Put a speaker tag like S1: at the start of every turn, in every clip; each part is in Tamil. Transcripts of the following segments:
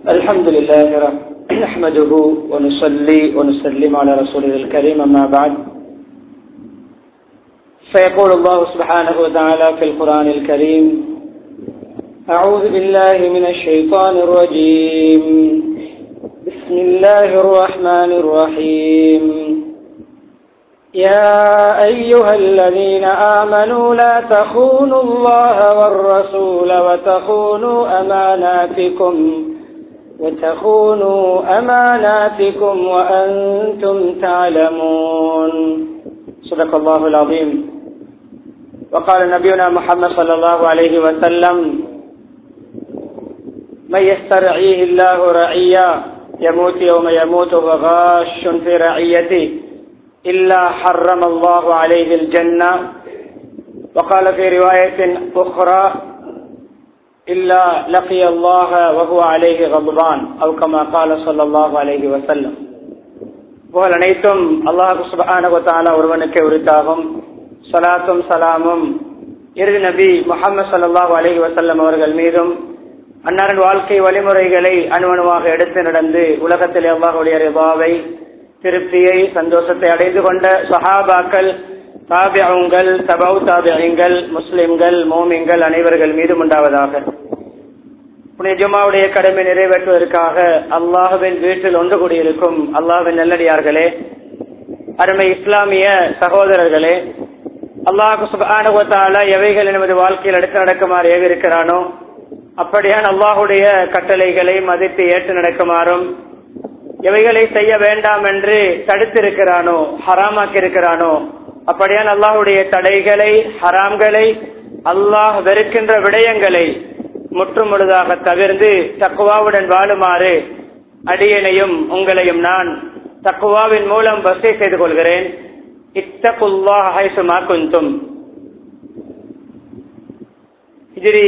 S1: الحمد لله نحمده ونصلي ونسلم على رسوله الكريم أما بعد فيقول الله سبحانه وتعالى في القرآن الكريم أعوذ بالله من الشيطان الرجيم بسم الله الرحمن الرحيم يا أيها الذين آمنوا لا تخونوا الله والرسول وتخونوا أماناتكم وأنتم تعلمون صدق الله العظيم. وقال نبينا محمد صلى الله عليه وسلم من يسترعيه الله رعيا يموت يوم يموت وغاش في رعيته إلا حرم الله عليه الجنة. وقال في رواية أخرى إلا لقي الله وهو عليه غضبان أو كما قال صلى الله عليه وسلم. புகழ் அனைத்தும் அல்லாஹ் சுப்ஹானஹு வ தஆலா ஒருவனுக்கே உரித்தாகும். ஸலாத்தும் ஸலாமும் இறுதி நபி முஹம்மது ஸல்லல்லாஹு அலைஹி வஸல்லம் அவர்கள் மீதும் அன்னாரின் வாழ்க்கை வழிமுறைகளை அணுவணுவாக எடுத்து நடந்து உலகத்தில் அல்லாஹ்வுடைய ரிதாவை திருப்தியை சந்தோஷத்தை அடைந்து கொண்ட சஹாபாக்கள் தாபிஊன்கள் தபௌ தாபிஈன்கள் முஸ்லிம்கள் மூமின்கள் அனைவர்கள் மீதும் உண்டாவதாக. புனித ஜும்ஆவுடைய கடமை நிறைவேற்றுவதற்காக அல்லாஹ்வின் வீட்டில் ஒன்று கூடியிருக்கும் அல்லாஹ்வின் நல்லடியார்களே, அருமை இஸ்லாமிய சகோதரர்களே, அல்லாஹ் சுப்ஹானஹு வ தஆலா எவைகள் நமது வாழ்க்கையில் எடுத்து நடக்குமாறு ஏவிருக்கிறானோ அப்படியான அல்லாஹுடைய கட்டளைகளை மதித்து ஏற்று நடக்குமாறும், எவைகளை செய்ய வேண்டாம் என்று தடுத்திருக்கிறானோ ஹராமாக்கி இருக்கிறானோ அப்படியான அல்லாஹுடைய தடைகளை ஹராம்களை அல்லாஹ் வெறுக்கின்ற விடயங்களை முற்றும் முழுதாக தவிர்த்து தக்வாவுடன் வாழுமாறு அடியனையும் உங்களையும் நான் தக்வாவின் மூலம் வஸியத் செய்து கொள்கிறேன். இத்தகுல்லாஹ ஹைசுமா குன்தும். ஹிஜ்ரி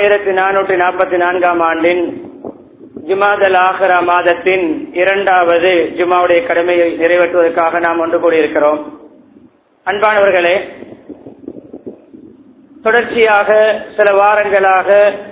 S1: 1444 ஆண்டின் ஜுமாதல் ஆஹிரா மாதத்தின் 2வது ஜுமாவுடைய கடமையை நிறைவேற்றுவதற்காக நாம் ஒன்று கூடியிருக்கிறோம். அன்பானவர்களே, தொடர்ச்சியாக சில வாரங்களாக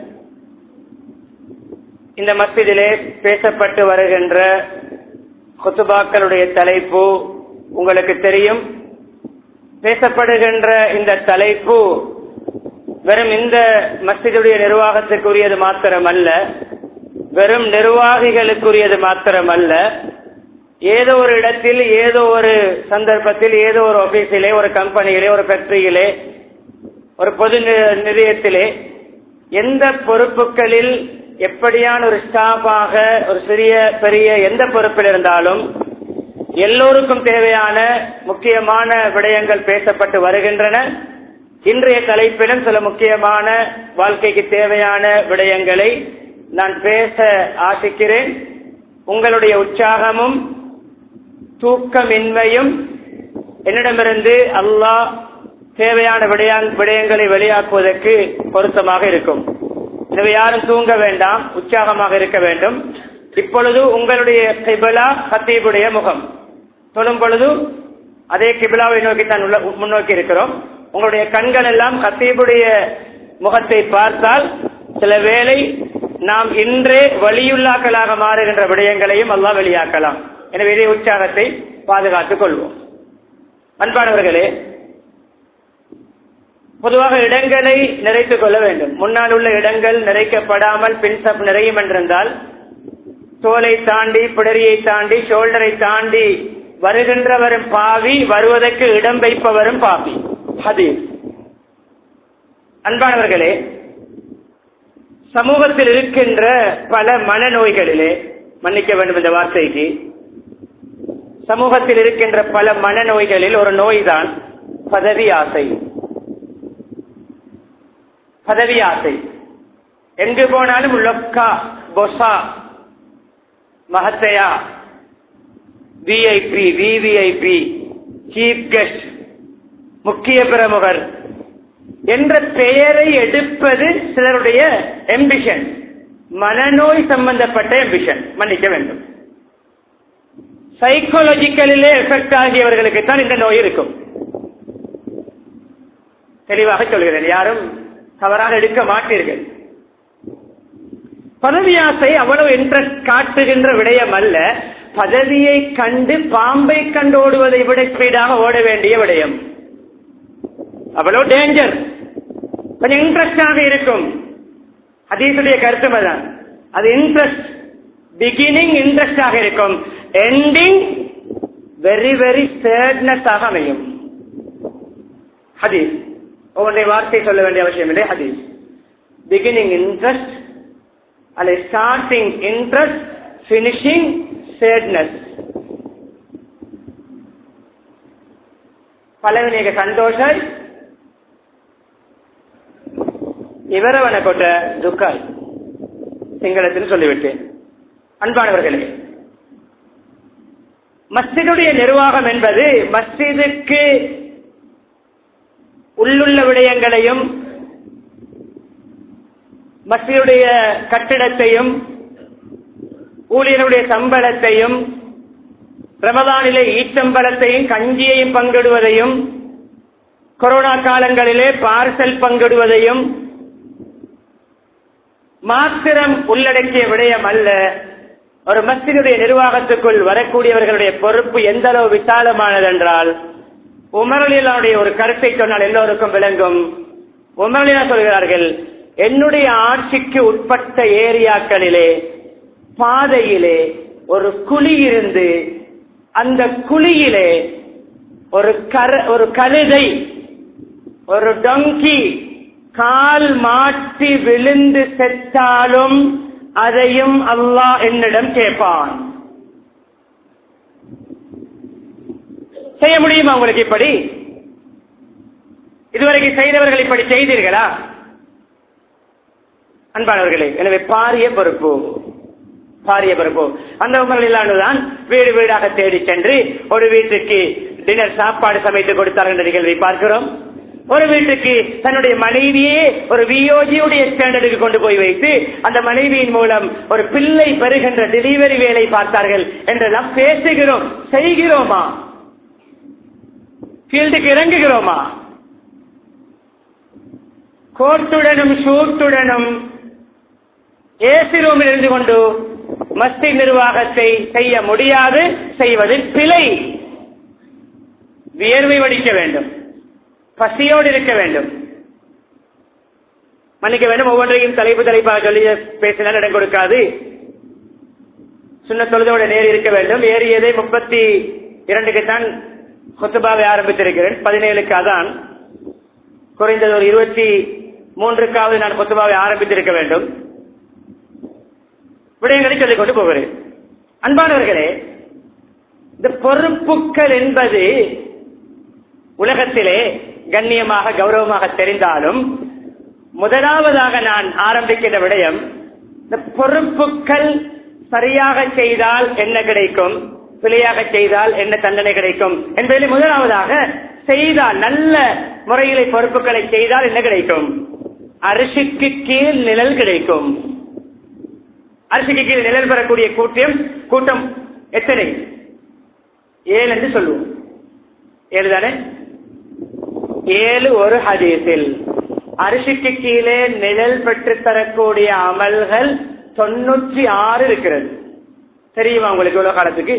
S1: இந்த மஸ்ஜிதிலே பேசப்பட்டு வருகின்ற குத்துபாக்களுடைய தலைப்பு உங்களுக்கு தெரியும். பேசப்படுகின்ற இந்த தலைப்பு வெறும் இந்த மஸ்ஜிதுடைய நிர்வாகத்திற்குரியது மாத்திரமல்ல, வெறும் நிர்வாகிகளுக்குரியது மாத்திரமல்ல, ஏதோ ஒரு இடத்தில் ஏதோ ஒரு சந்தர்ப்பத்தில் ஏதோ ஒரு ஆபீஸிலே ஒரு கம்பெனியிலே ஒரு ஃபேக்டரியிலே ஒரு பொது நிலையத்திலே எந்த பொறுப்புகளில் எப்படியான ஒரு ஸ்டாஃபாக ஒரு சிறிய பெரிய எந்த பொறுப்பில் இருந்தாலும் எல்லோருக்கும் தேவையான முக்கியமான விடயங்கள் பேசப்பட்டு வருகின்றன. இன்றைய தலைப்பிலும் சில முக்கியமான வாழ்க்கைக்கு தேவையான விடயங்களை நான் பேச ஆசிக்கிறேன். உங்களுடைய உற்சாகமும் தூக்கமின்மையும் என்னிடமிருந்து அல்லாஹ் தேவையான விடயங்களை வெளியாக்குவதற்கு பொருத்தமாக இருக்கும். எனவே யாரும் தூங்க வேண்டாம், உற்சாகமாக இருக்க வேண்டும். இப்பொழுது உங்களுடைய கிபிலா ஹத்தீபுடைய முகம். சொல்லும் பொழுது அதே கிபிலாவை நோக்கி தான் முன்னோக்கி இருக்கிறோம். உங்களுடைய கண்கள் எல்லாம் ஹத்தீபுடைய முகத்தை பார்த்தால் சில வேளை நாம் இன்றே வலியுள்ளாக்களாக மாறுகின்ற விடயங்களையும் அல்லாஹ் வெளியாக்கலாம். எனவே இதே உற்சாகத்தை பாதுகாத்துக் கொள்வோம். அன்பானவர்களே, பொதுவாக இடங்களை நிறைத்துக் கொள்ள வேண்டும். முன்னால் உள்ள இடங்கள் நிறைக்கப்படாமல் பின்சப் நிறையும் என்றிருந்தால் தோலை தாண்டி பிடரியை தாண்டி ஷோல்டரை தாண்டி வருகின்றவரும் பாவி, வருவதற்கு இடம் வைப்பவரும் பாவி. ஹதீஸ். அன்பானவர்களே, சமூகத்தில் இருக்கின்ற பல மனநோய்களிலே, மன்னிக்க வேண்டும் இந்த வார்த்தைக்கு, சமூகத்தில் இருக்கின்ற பல மனநோய்களில் ஒரு நோய்தான் பதவி ஆசை. பதவி ஆசை. எங்கு போனாலும் லொக்கா, பொசா, மகத்தையா, விஐபி, விவிஐபி, சீஃப் கெஸ்ட், முக்கிய பிரமுகர் என்ற பெயரை எடுப்பது சிலருடைய எம்பிஷன், மனநோய் சம்பந்தப்பட்ட எம்பிஷன். மன்னிக்க வேண்டும், சைக்காலஜிக்கலிலே எஃபெக்ட் ஆகியவர்களுக்கு தான் இந்த நோய் இருக்கும். தெளிவாக சொல்கிறேன், யாரும் தவறாக எடுக்க மாட்டீர்கள். பதவியாசை அவ்வளவு இன்ட்ரெஸ்ட் காட்டுகின்ற விடயம் அல்ல. பதவியை கண்டு பாம்பை கண்டு ஓடுவதை விட ஸ்பீடாக ஓட வேண்டிய விடயம். அவ்வளவு டேஞ்சர். கொஞ்சம் இன்ட்ரெஸ்டாக இருக்கும். ஹதீஸுடைய கருத்து அதான். அது இன்ட்ரெஸ்ட், பிகினிங் இன்ட்ரெஸ்டாக இருக்கும், எண்டிங் வெரி வெரி சேட்னஸ் ஆக அமையும். ஹதீஸ் ஒவ்வொன்றை வார்த்தை சொல்ல வேண்டிய அவசியம் இல்லை. ஹதீஸ் பிகினிங் இன்ட்ரெஸ்ட் அல்ல ஸ்டார்டிங் இன்ட்ரெஸ்ட், பினிஷிங் சேட்னஸ். பலவினேக ಸಂತೋಷ ಇವರವನ ಕೊಟ್ಟ ದುಃಖ சிங்களத்தில் சொல்லிவிட்டேன். அன்பானவர்களே, மஸ்ஜிதுடைய நிர்வாகம் என்பது மஸ்ஜிதுக்கு உள்ளுள்ள விடயங்களையும் மஸ்ஜிதுடைய கட்டிடத்தையும் ஊழியருடைய சம்பளத்தையும் ரமதானிலே ஈச்சம்பளத்தையும் கஞ்சியையும் பங்கிடுவதையும் கொரோனா காலங்களிலே பார்சல் பங்கிடுவதையும் மாத்திரம் உள்ளடக்கிய விடயம் அல்ல. ஒரு மஸ்ஜிதுடைய நிர்வாகத்துக்குள் வரக்கூடியவர்களுடைய பொறுப்பு எந்த அளவு விசாலமானது என்றால், உமரலினுடைய ஒரு கருத்தை சொன்னால் எல்லோருக்கும் விளங்கும். உமரலினா சொல்கிறார்கள், என்னுடைய ஆட்சிக்கு உட்பட்ட ஏரியாக்களிலே பாதையிலே ஒரு குழி இருந்து அந்த குழியிலே ஒரு கழுதை, ஒரு டொங்கி கால் மாட்டி விழுந்து செத்தாலும் அதையும் அல்லாஹ் என்னிடம் கேட்பான். செய்ய முடியுமா உங்களுக்கு? இப்படி இதுவரைக்கும் செய்தவர்கள் இப்படி செய்தீர்களா? அன்பானவர்களே, எனவே பாரிய பொறுப்பு. அந்த உமரிலானதான் வீடு வீடாக தேடி சென்று ஒரு வீட்டுக்கு டின்னர் சாப்பாடு சமைத்து கொடுத்தார் என்ற நிகழ்வை பார்க்கிறோம். ஒரு வீட்டுக்கு தன்னுடைய மனைவியே ஒரு வியோஜியுடைய ஸ்டாண்டர்டுக்கு கொண்டு போய் வைத்து அந்த மனைவியின் மூலம் ஒரு பிள்ளை பெறுகின்ற டெலிவரி வேலை பார்த்தார்கள் என்றெல்லாம் பேசுகிறோம். செய்கிறோமா? ஃபீல்டுக்கு இறங்குகிறோமா? கோட்டுடனும் ஷூட்டுடனும் ஏசி ரூமில் இருந்து கொண்டு மஸ்ஜித் நிர்வாகத்தை செய்ய முடியாது. செய்வது பிழை. வியர்வை வடிக்க வேண்டும், பசியோடு இருக்க வேண்டும். மன்னிக்க வேண்டும், ஒவ்வொன்றையும் தலைப்பாக சொல்லி பேசினால் இடம் கொடுக்காது. சுன்னத் தொழுதோட நேர் இருக்க வேண்டும். ஏறியதை 32க்குத்தான் குத்துபாவை ஆரம்பித்திருக்கிறேன். 17க்கு அதான், குறைந்தது ஒரு 23க்காவது நான் குத்துபாவை ஆரம்பித்திருக்க வேண்டும். விடயங்களை சொல்லிக் கொண்டு போகிறேன். அன்பானவர்களே, இந்த பொறுப்புகள் என்பது உலகத்திலே கண்ணியமாக கௌரவமாக தெரிந்தாலும் முதலாவதாக நான் ஆரம்பிக்கின்ற விடயம், இந்த பொறுப்புகள் சரியாக செய்தால் என்ன கிடைக்கும், பிழையாக செய்தால் என்ன தண்டனை கிடைக்கும் என்பதில் முதலாவதாக செய்தால், நல்ல முறையிலே பொறுப்புகளை செய்தால் என்ன கிடைக்கும்? அரிசிக்கு கீழ் நிழல் கிடைக்கும். அரிசிக்கு கீழ் நிழல் பெறக்கூடிய கூட்டம் எத்தனை? 7 என்று சொல்லுவோம். 7 தானே? 7 ஒரு ஹதீஸில். அரிசிக்கு கீழே நிழல் பெற்று தரக்கூடிய அமல்கள் 96 இருக்கிறது. தெரியுமா உங்களுக்கு? இவ்வளவு காலத்துக்கு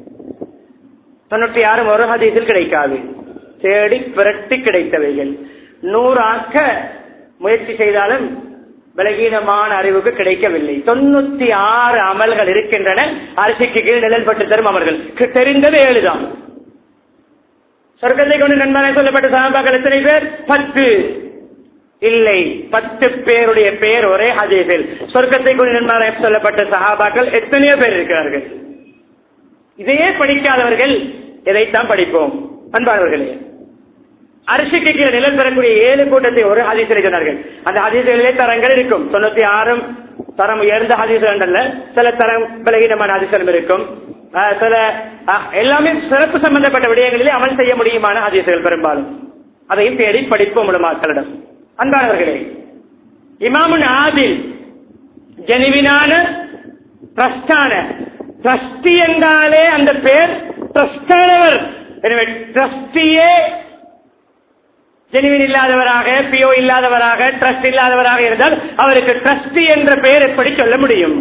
S1: 96 ஒரு ஹதீஸில் கிடைக்காது. தேடி புரட்டி கிடைத்தவைகள். 100 ஆக்க முயற்சி செய்தாலும் பலகீனமான அறிவுக்கு கிடைக்கவில்லை. 96 அமல்கள் இருக்கின்றன அரிசிக்கு கீழ் நிழல் பெற்று தரும் அமல்கள். தெரிந்தது 7 தான். சொர்க்கத்தை கொண்டு நண்பனை சொல்லப்பட்ட சஹாபாக்கள் எத்தனை பேர்? 10 இல்லை, 10 பேருடைய பெயர் ஒரே ஹதீஸில். சொர்க்கத்தை கொண்டு நண்பனை சொல்லப்பட்ட சஹாபாக்கள் எத்தனையோ பேர் இருக்கிறார்கள். இதையே படிக்காதவர்கள் எதைத்தான் படிப்போம்? அன்பானவர்களே, அரிசிக்கு கீழே நிழல் பெறக்கூடிய 7 கூட்டத்தை ஒரு ஹதீஸில் சொன்னார்கள். அந்த ஹதீஸ்களிலே தரங்கள் இருக்கும். 96 தரம் உயர்ந்த ஹதீஸ்கள் அல்ல, சில தரம் பலகீனமான ஹதீஸ்களும் இருக்கும். சில எல்லாமே சிறப்பு சம்பந்தப்பட்ட விடயங்களிலே அமல் செய்ய முடியுமான ஹதீஸ்கள் பெரும்பாலும். அதையும் தேடி படிப்போம் மக்களிடம். அன்பானவர்களே, இமாமுன் ஆதில், ஜெனுவினான ட்ரஸ்டான, ட்ரஸ்டி என்றாலே அந்த பேர் ட்ரஸ்டானவர். எனவே ட்ரஸ்டியே ஜெனுவின் இல்லாதவராக, பிஓ இல்லாதவராக, ட்ரஸ்ட் இல்லாதவராக இருந்தால் அவருக்கு ட்ரஸ்டி என்ற பெயர் எப்படி சொல்ல முடியும்?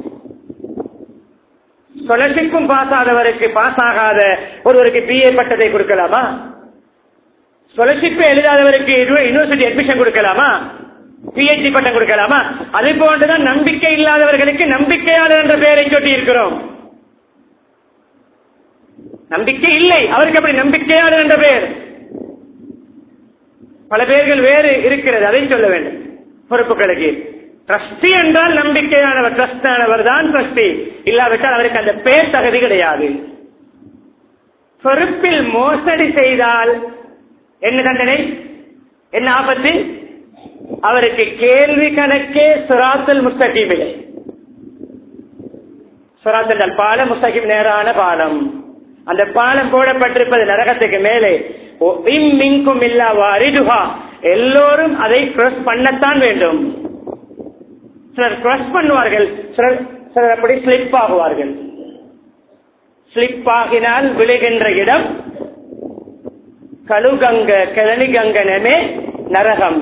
S1: ஸ்காலர்ஷிப்பும் பாஸ் ஆகாதவருக்கு, பாஸ் ஆகாத ஒருவருக்கு பிஏ பட்டத்தை கொடுக்கலாமா? ஸ்காலர்ஷிப் எழுதாதவருக்கு யூனிவர்சிட்டி அட்மிஷன் கொடுக்கலாமா? பிஹெச்டி பட்டம் கொடுக்கலாமா? அது போன்றுதான் நம்பிக்கை இல்லாதவர்களுக்கு நம்பிக்கையாளர் என்ற பெயரை சொல்லி இருக்கிறோம். நம்பிக்கை இல்லை அவருக்கு அப்படி நம்பிக்கையாளர் என்ற பெயர். பல பெயர்கள் வேறு இருக்கிறது, அதை சொல்ல வேண்டும். பொறுப்புகளுக்கு ட்ரஸ்டி என்றால் நம்பிக்கையானவர், ட்ரஸ்ட் ஆனவர் தான் ட்ரஸ்டி. இல்லாவிட்டால் அவருக்கு அந்த பெயர் தகுதி கிடையாது. பொறுப்பில் மோசடி செய்தால் என்ன தண்டனை, என்ன ஆபத்து? அவருக்கு கேள்வி கணக்கே சிராத்துல் முஸ்தகீம் இல்லை. சிராத் என்றால் பாலம், முஸ்தகீம் நேரான பாலம். அந்த பாலம் போடப்பட்டிருப்பது நரகத்துக்கு மேலே. மின்கும் இல்லா வாரிதுஹா, எல்லோரும் அதை கிராஸ் பண்ணத்தான் வேண்டும். சிலர் கிராஸ் பண்ணுவார்கள், சிலர் அப்படி ஸ்லிப் ஆகுவார்கள். ஸ்லிப் ஆகினால் விழுகின்ற இடம் கழுகங்க கிளனிகங்கனமே நரகம்.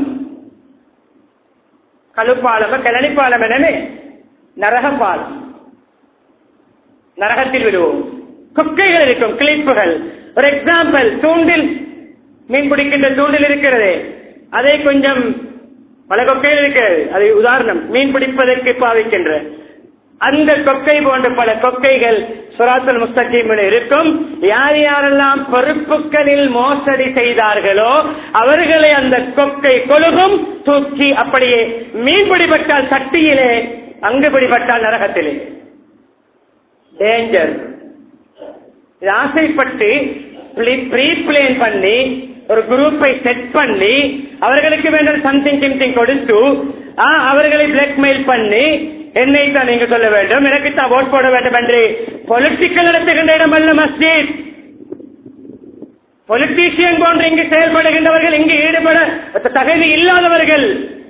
S1: கழுப்பாலம் கிளனிப்பாலம் எனவே நரகப்பாலம். நரகத்தில் விடுவோம். கொக்கைகள் இருக்கும், கிளிப்புகள். ஒரு எக்ஸாம்பிள், தூண்டில், மீன் பிடிக்கின்ற தூண்டில் இருக்கிறது, அதை கொஞ்சம் பல கொக்கைகள் இருக்கிறது, அது உதாரணம். மீன் பிடிப்பதற்கு பாவிக்கின்ற அந்த கொக்கை போன்ற பல கொக்கைகள் சிராத்துல் முஸ்தகீமில் இருக்கும். யார் யாரெல்லாம் பொறுப்புகளில் மோசடி செய்தார்களோ அவர்களை அந்த கொக்கை கொழுகும். தூக்கி அப்படியே மீன் பிடிபட்டால் சட்டியிலே, அங்கு பிடிபட்டால் நரகத்திலே. டேஞ்சர். ஆசைப்பட்டு ப்ரீ பிளான் பண்ணி ஒரு குரூப்பை செட் பண்ணி அவர்களுக்கு வேண்டிய சம்திங் கொடுத்து அவர்களை பிளாக்மெயில் பண்ணி என்னை தான் நீங்க சொல்ல வேண்டும், எனக்கு தான் ஓட் போட வேண்டும் என்று பொலிட்டிக்கல் நடத்துகின்ற இடம் அல்ல மஸ்ஜித். பொலிட்டீஷியன் போன்று இங்கு செயல்படுகின்றவர்கள், இங்கு ஈடுபட தகுதி இல்லாதவர்கள்,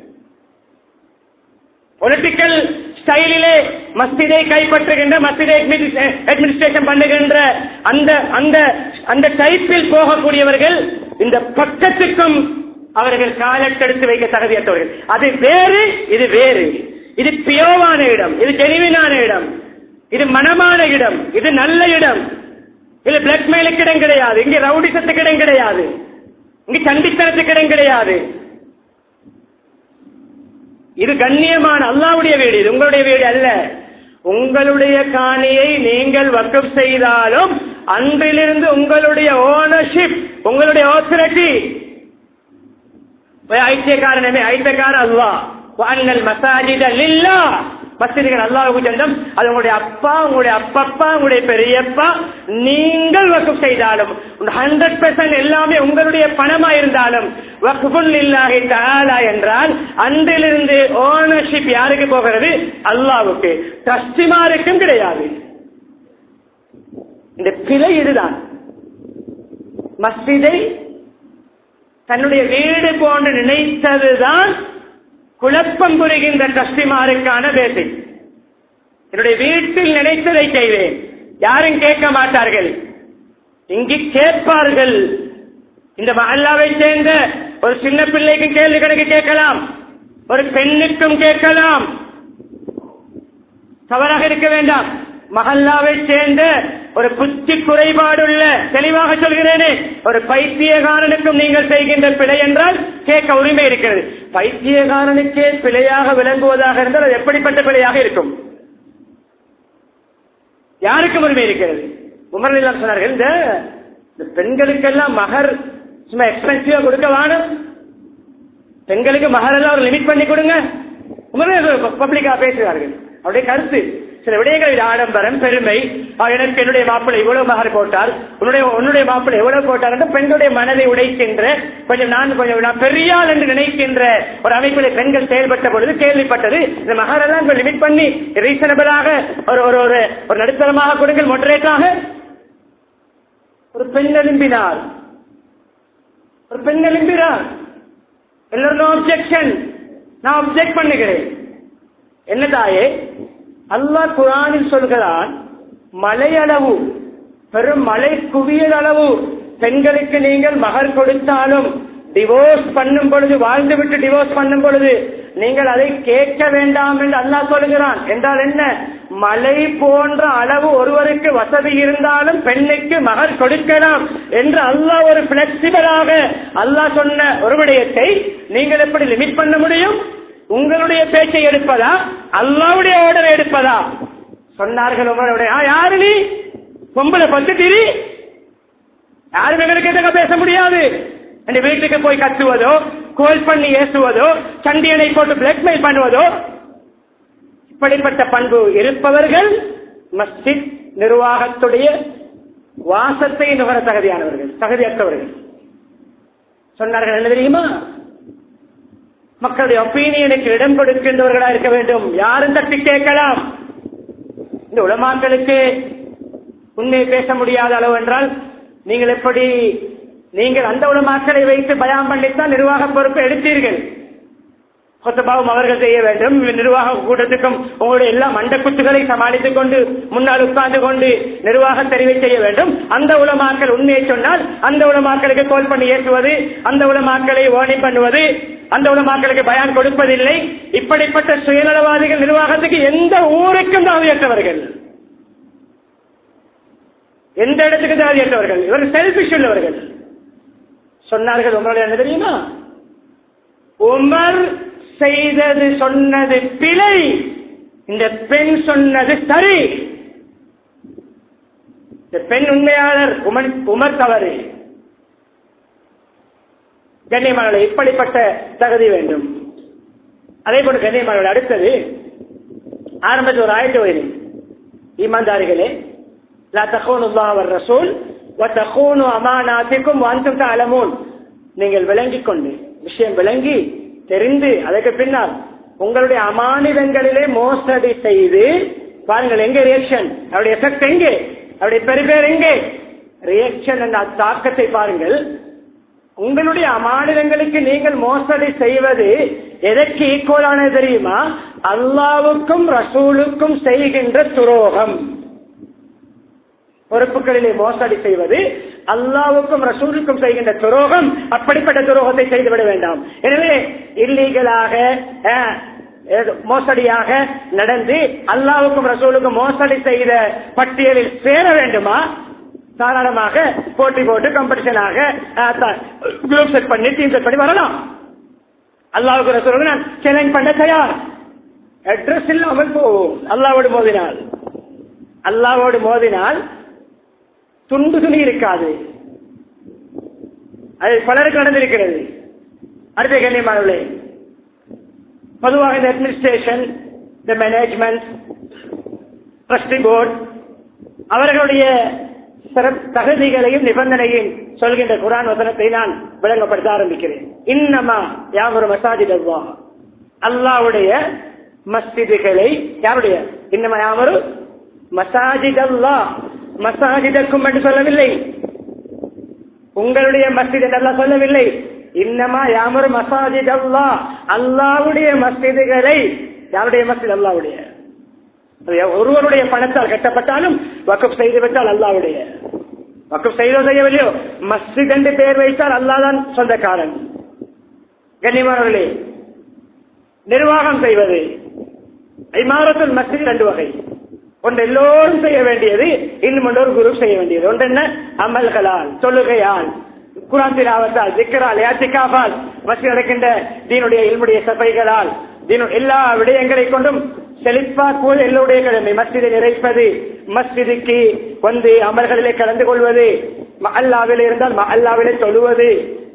S1: பொலிட்டிக்கல் ஸ்டைலிலே மஸ்ஜிதை கைப்பற்றுகின்ற, மஸ்ஜிதை அட்மினிஸ்ட்ரேஷன் பண்ணுகின்ற அந்த டைப்பில் போகக்கூடியவர்கள் இந்த பக்கத்துக்கும் அவர்கள் காலெடுத்து வைக்க தகுதியற்றவர்கள். அது வேறு, இது வேறு. இது பியோவான இடம், இது ஜெனிவினான இடம், இது மனமான இடம், இது நல்ல இடம். இது பிளாக்மெயிலுக்கு இடம் கிடையாது, இங்கே ரவுடிசத்துக்கு இடம் கிடையாது, இங்கு சண்டித்தனத்துக்கு இடம் கிடையாது. இது கண்ணியமான அல்லாஹ்வுடைய வீடு, இது உங்களுடைய வீடு அல்ல. உங்களுடைய காணியை நீங்கள் வக்ஃப் செய்தாலும் அன்றிலிருந்து உங்களுடைய ஓனர்ஷிப், உங்களுடைய ஆத்தரிட்டி ஐக்கியக்காரனே, ஐக்கியக்காரன் அல்லாஹ். வஅன்னல் மஸாஜித லில்லாஹ், மஸ்ஜிதுகள் அல்லாஹ்வுக்கு சொந்தம். அது உங்களுடைய அப்பா, உங்களுடைய அப்பப்பா, உங்களுடைய பெரியப்பா, நீங்கள் வக்ஃப் செய்தாலும் 100% எல்லாமே உங்களுடைய பணமா இருந்தாலும் வக்ஃபுல் லில்லாஹி தஆலா என்றால் அன்றிலிருந்து ஓனர்ஷிப் யாருக்கு போகிறது? அல்லாஹ்வுக்கு. ட்ரஸ்டிமாருக்கும் கிடையாது. இந்த பிழை இதுதான். மஸ்ஜிதை தன்னுடைய வீடு போன்று நினைத்ததுதான் குழப்பம் புரிகின்ற ட்ரஸ்டிமாருக்கான பேசிக். என்னுடைய வீட்டில் நினைத்ததை செய்வேன், யாரும் கேட்க மாட்டார்கள். இங்கு கேட்பார்கள். இந்த மஹல்லாவை சேர்ந்த ஒரு சின்ன பிள்ளைக்கு கேள்வி கணக்கு கேட்கலாம், ஒரு பெண்ணுக்கும் கேட்கலாம், தவறாக இருக்க வேண்டாம். மஹல்லாவை சேர்ந்த ஒரு புத்தி குறைபாடுள்ள, தெளிவாக சொல்கிறேனே, ஒரு பைத்தியகாரனுக்கும் நீங்கள் செய்கின்ற பிழை என்றால் கேட்க உரிமை இருக்கிறது. பைத்தியகாரனுக்கே பிழையாக விளங்குவதாக இருந்தால் அது எப்படிப்பட்ட பிழையாக இருக்கும்? யாருக்கும் உரிமை இருக்கிறது? உமர் எல்லாம் சொன்னார்கள், இந்த பெண்களுக்கெல்லாம் மகர் சும்மா எக்ஸ்பென்சிவா கொடுக்க வேணும், பெண்களுக்கு மகர் எல்லாம் ஒரு லிமிட் பண்ணி கொடுங்க. உமர் பப்ளிக்கா பேசுகிறார்கள். அவருடைய கருத்து சில விடயங்களில் ஆடம்பரம், பெருமை, எனக்கு என்னுடைய மாப்பிள்ளை எவ்வளவு மகர் போட்டார், உன்னுடைய மாப்பிள்ளை எவ்வளவு போட்டார் என்று பெண்களுடைய மனதை உடைக்கின்ற, கொஞ்சம் பெரியாள் என்று நினைக்கின்ற ஒரு அமைப்பில் பெண்கள் செயல்பட்ட பொழுது கேள்விப்பட்டது. இந்த மகரெல்லாம் லிமிட் பண்ணி ரீசனபிளாக ஒரு நடுத்தரமாக கொடுங்கள், மொடரேட்டாக. ஒரு பெண் எழும்பினார், எல்லாரும் அப்ஜெக்ஷன், நான் அப்ஜெக்ட் பண்ணுகிறேன். என்ன தாயே, அல்லாஹ் குர்ஆனில் சொல்கிறான், மலையளவு, பெரும் மலை குவியல் அளவு பெண்களுக்கு நீங்கள் மகர் கொடுத்தாலும் டிவோர்ஸ் பண்ணும் பொழுது, வாழ்ந்து விட்டு டிவோர்ஸ் பண்ணும் பொழுது நீங்கள் அதை கேட்க வேண்டாம் என்று அல்லாஹ் சொல்கிறான். என்றால் என்ன? மலை போன்ற அளவு ஒருவருக்கு வசதி இருந்தாலும் பெண்ணுக்கு மகர் கொடுக்கலாம் என்று அல்லாஹ் ஒரு பிளெக்சிபிளாக அல்லாஹ் சொன்ன ஒரு விடயத்தை நீங்கள் எப்படி லிமிட் பண்ண முடியும்? உங்களுடைய பேச்சை எடுப்பதா, அல்லாஹ்வுடைய ஆர்டரை எடுப்பதா? சொன்னார்கள் உங்களுடைய யாரு நீ பொம்பளை பத்து திரி, யாரும் எங்களுக்கு பேச முடியாது. வீட்டுக்கு போய் கத்துவதோ, கோல் பண்ணி ஏசுவதோ, சண்டியனை போட்டு பிளாக்மெயில் பண்ணுவதோ, இப்படிப்பட்ட பண்பு இருப்பவர்கள் மஸ்ஜித் நிர்வாகத்துடைய வாசத்தை நுகர தகுதியானவர்கள், தகுதியற்றவர்கள். சொன்னார்கள் என்ன தெரியுமா? மக்களுடைய ஒப்பீனியனுக்கு இடம் கொடுக்கின்றவர்களா இருக்க வேண்டும். யாரும் தட்டி கேட்கலாம். இந்த உலமாக்களுக்கு உண்மையை பேச முடியாத அளவு என்றால் நீங்கள் அந்த உலமாக்களை வைத்து பயான் பண்ணித்தான் நிர்வாக பொறுப்பை எடுத்தீர்கள். கொத்தபாவும் அவர்கள் செய்ய வேண்டும். நிர்வாக கூட்டத்துக்கும் உங்களுடைய எல்லா மண்டக்குத்துகளை சமாளித்துக் கொண்டு முன்னால் உட்கார்ந்து கொண்டு நிர்வாக தெரிவை செய்ய வேண்டும். அந்த உலமாக்கள் உண்மையை சொன்னால் அந்த உலமாக்களுக்கு கோல் பண்ணி ஏற்றுவது, அந்த உலமாக்களை வார்னிங் பண்ணுவது, அந்த உலமாக்களுக்கு பயான் கொடுப்பதில்லை. இப்படிப்பட்ட சுயநலவாதிகள் நிர்வாகத்துக்கு எந்த ஊருக்கும் தகுதியற்றவர்கள், எந்த இடத்துக்கு தகுதியற்றவர்கள். இவர்கள் செல்ஃபிஷ் உள்ளவர்கள். சொன்னார்கள் உமர் என்ன தெரியுமா? உமர் செய்தது சொன்னது பிழை, இந்த பெண் சொன்னது சரி. இந்த பெண் உண்மையாளர், உமர் தவறு. கண்ணியமானவர்களே, இப்படிப்பட்ட தகுதி வேண்டும். அதே போல கண்ணியமானவர்களே, அடுத்தது ஆரம்பத்தில் ஒரு ஆயத்து வரும். ஈமான்தாரிகளே, லா தகூனு அல்லாஹ் வ ரசூல் வ தகூனு அமானாத்திக்கும் வ அன்தும் தஅலமூன். நீங்கள் விளங்கிக் கொண்டு, விஷயம் விளங்கி தெரிந்து அதற்கு பின்னால் உங்களுடைய அமானிதங்களிலே மோசடி செய்து பாருங்கள், எங்கே ரியாக்ஷன், அவருடைய எஃபெக்ட் எங்கே, அவருடைய பெருபேர் எங்கே, ரியாக்ஷன் என்ற தாக்கத்தை பாருங்கள். உங்களுடைய அமானிதங்களுக்கு நீங்கள் மோசடி செய்வது எதற்கு ஈக்குவலானது தெரியுமா? அல்லாவுக்கும் ரசூலுக்கும் செய்கின்ற துரோகம். பொறுப்புகளிலே மோசடி செய்வது அல்லாவுக்கும் ரசூலுக்கும் செய்கின்ற துரோகம். அப்படிப்பட்ட துரோகத்தை செய்துவிட வேண்டாம். எனவே இல்லீகலாக மோசடியாக நடந்து அல்லாவுக்கும் ரசூலுக்கும் மோசடி செய்த பட்டியலில் சேர வேண்டுமா? தாராளமாக போட்டி போட்டு காம்படிஷனாக குரூப் செட் பண்ணி டீம் செட் பண்ணி வரலாம். அல்லாவுக்கு ரசூலுக்கு நான் சேலஞ்ச் பண்ண தயார். அட்ரஸ் இல்லாமல் போவோம். அல்லாவோடு மோதினால் துண்டு துணி இருக்காது. அது பலருக்கு நடந்திருக்கிறது. அடுத்த கண்ணியமானவர்களே, பொதுவாக இந்த அட்மினிஸ்ட்ரேஷன், இந்த மேனேஜ்மெண்ட், ட்ரஸ்டி போர்டு அவர்களுடைய தகுதிகளையும் நிபந்தனையும் சொல்கின்ற குர்ஆன் வசனத்தை நான் விளங்கப்படுத்த ஆரம்பிக்கிறேன். இன்னமா யாமுரு மசாஜித் அல்லாஹ், அல்லாஹ்வுடைய மஸ்ஜிதுகளை யாருடைய? இன்னமா யாமுரு மசாஜித் அல்லாஹ், மசாஜிதக்கும் என்று சொல்லவில்லை, உங்களுடைய மஸ்ஜித் என்று அல்லாஹ் சொல்லவில்லை. இன்னமா யாமுரு மசாஜித் அல்லாஹ், அல்லாஹ்வுடைய மஸ்ஜிதுகளை. யாருடைய மஸ்ஜித்? அல்லாஹ்வுடைய. ஒருவருடைய பணத்தால் கட்டப்பட்டாலும் வக்ஃப் செய்து விட்டால் அல்லாஹ்வுடைய. வக்ஃப் செய்யவில்லையோ மஸ்ஜித் என்று பெயர் வைத்தால் அல்லாஹ் தான் சொந்தக்காரன். கண்ணியமானவர்களே, நிர்வாகம் செய்வது இமாரத்துல் மஸ்ஜித் ரெண்டு வகை. ஒன்று எல்லோரும் செய்ய வேண்டியது, இன்னும் ஒன்று ஒரு குரு செய்ய வேண்டியது. ஒன்று என்ன? அமல்களால், தொழுகையால், குர்ஆன் திலாவத்தால், திக்ரால், இஅ்திகாஃபால், மஸ்ஜித் நடக்கின்ற தீனுடைய இல்முடைய சபைகளால், எல்லா விடயங்களை கொண்டும் செழிப்பாக்குவது எல்லோருடைய கடமை. மஸ்ஜிதை நிறைப்பது, மஸ்ஜிதுக்கு வந்து அமல்களிலே கலந்து கொள்வது, மஹல்லாவில் இருந்தால் மஹல்லாவிலே தொழுவது.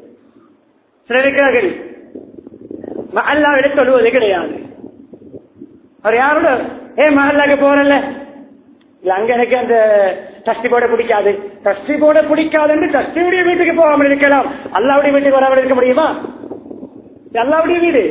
S1: சிலர்கள் மஹல்லாவிலே தொழுவது கிடையாது. அவர் யாரோட மஹல்லாக்கு போறல, அங்க எனக்கு அந்த ட்ரஸ்டி போர்டை பிடிக்காது, ட்ரஸ்டி போர்டை பிடிக்காது என்று ட்ரஸ்டியுடைய வீட்டுக்கு போகாமல் இருக்கலாம், அல்லாவுடைய வீட்டுக்கு வராமல் இருக்க முடியுமா? அல்லாவுடைய வீடு.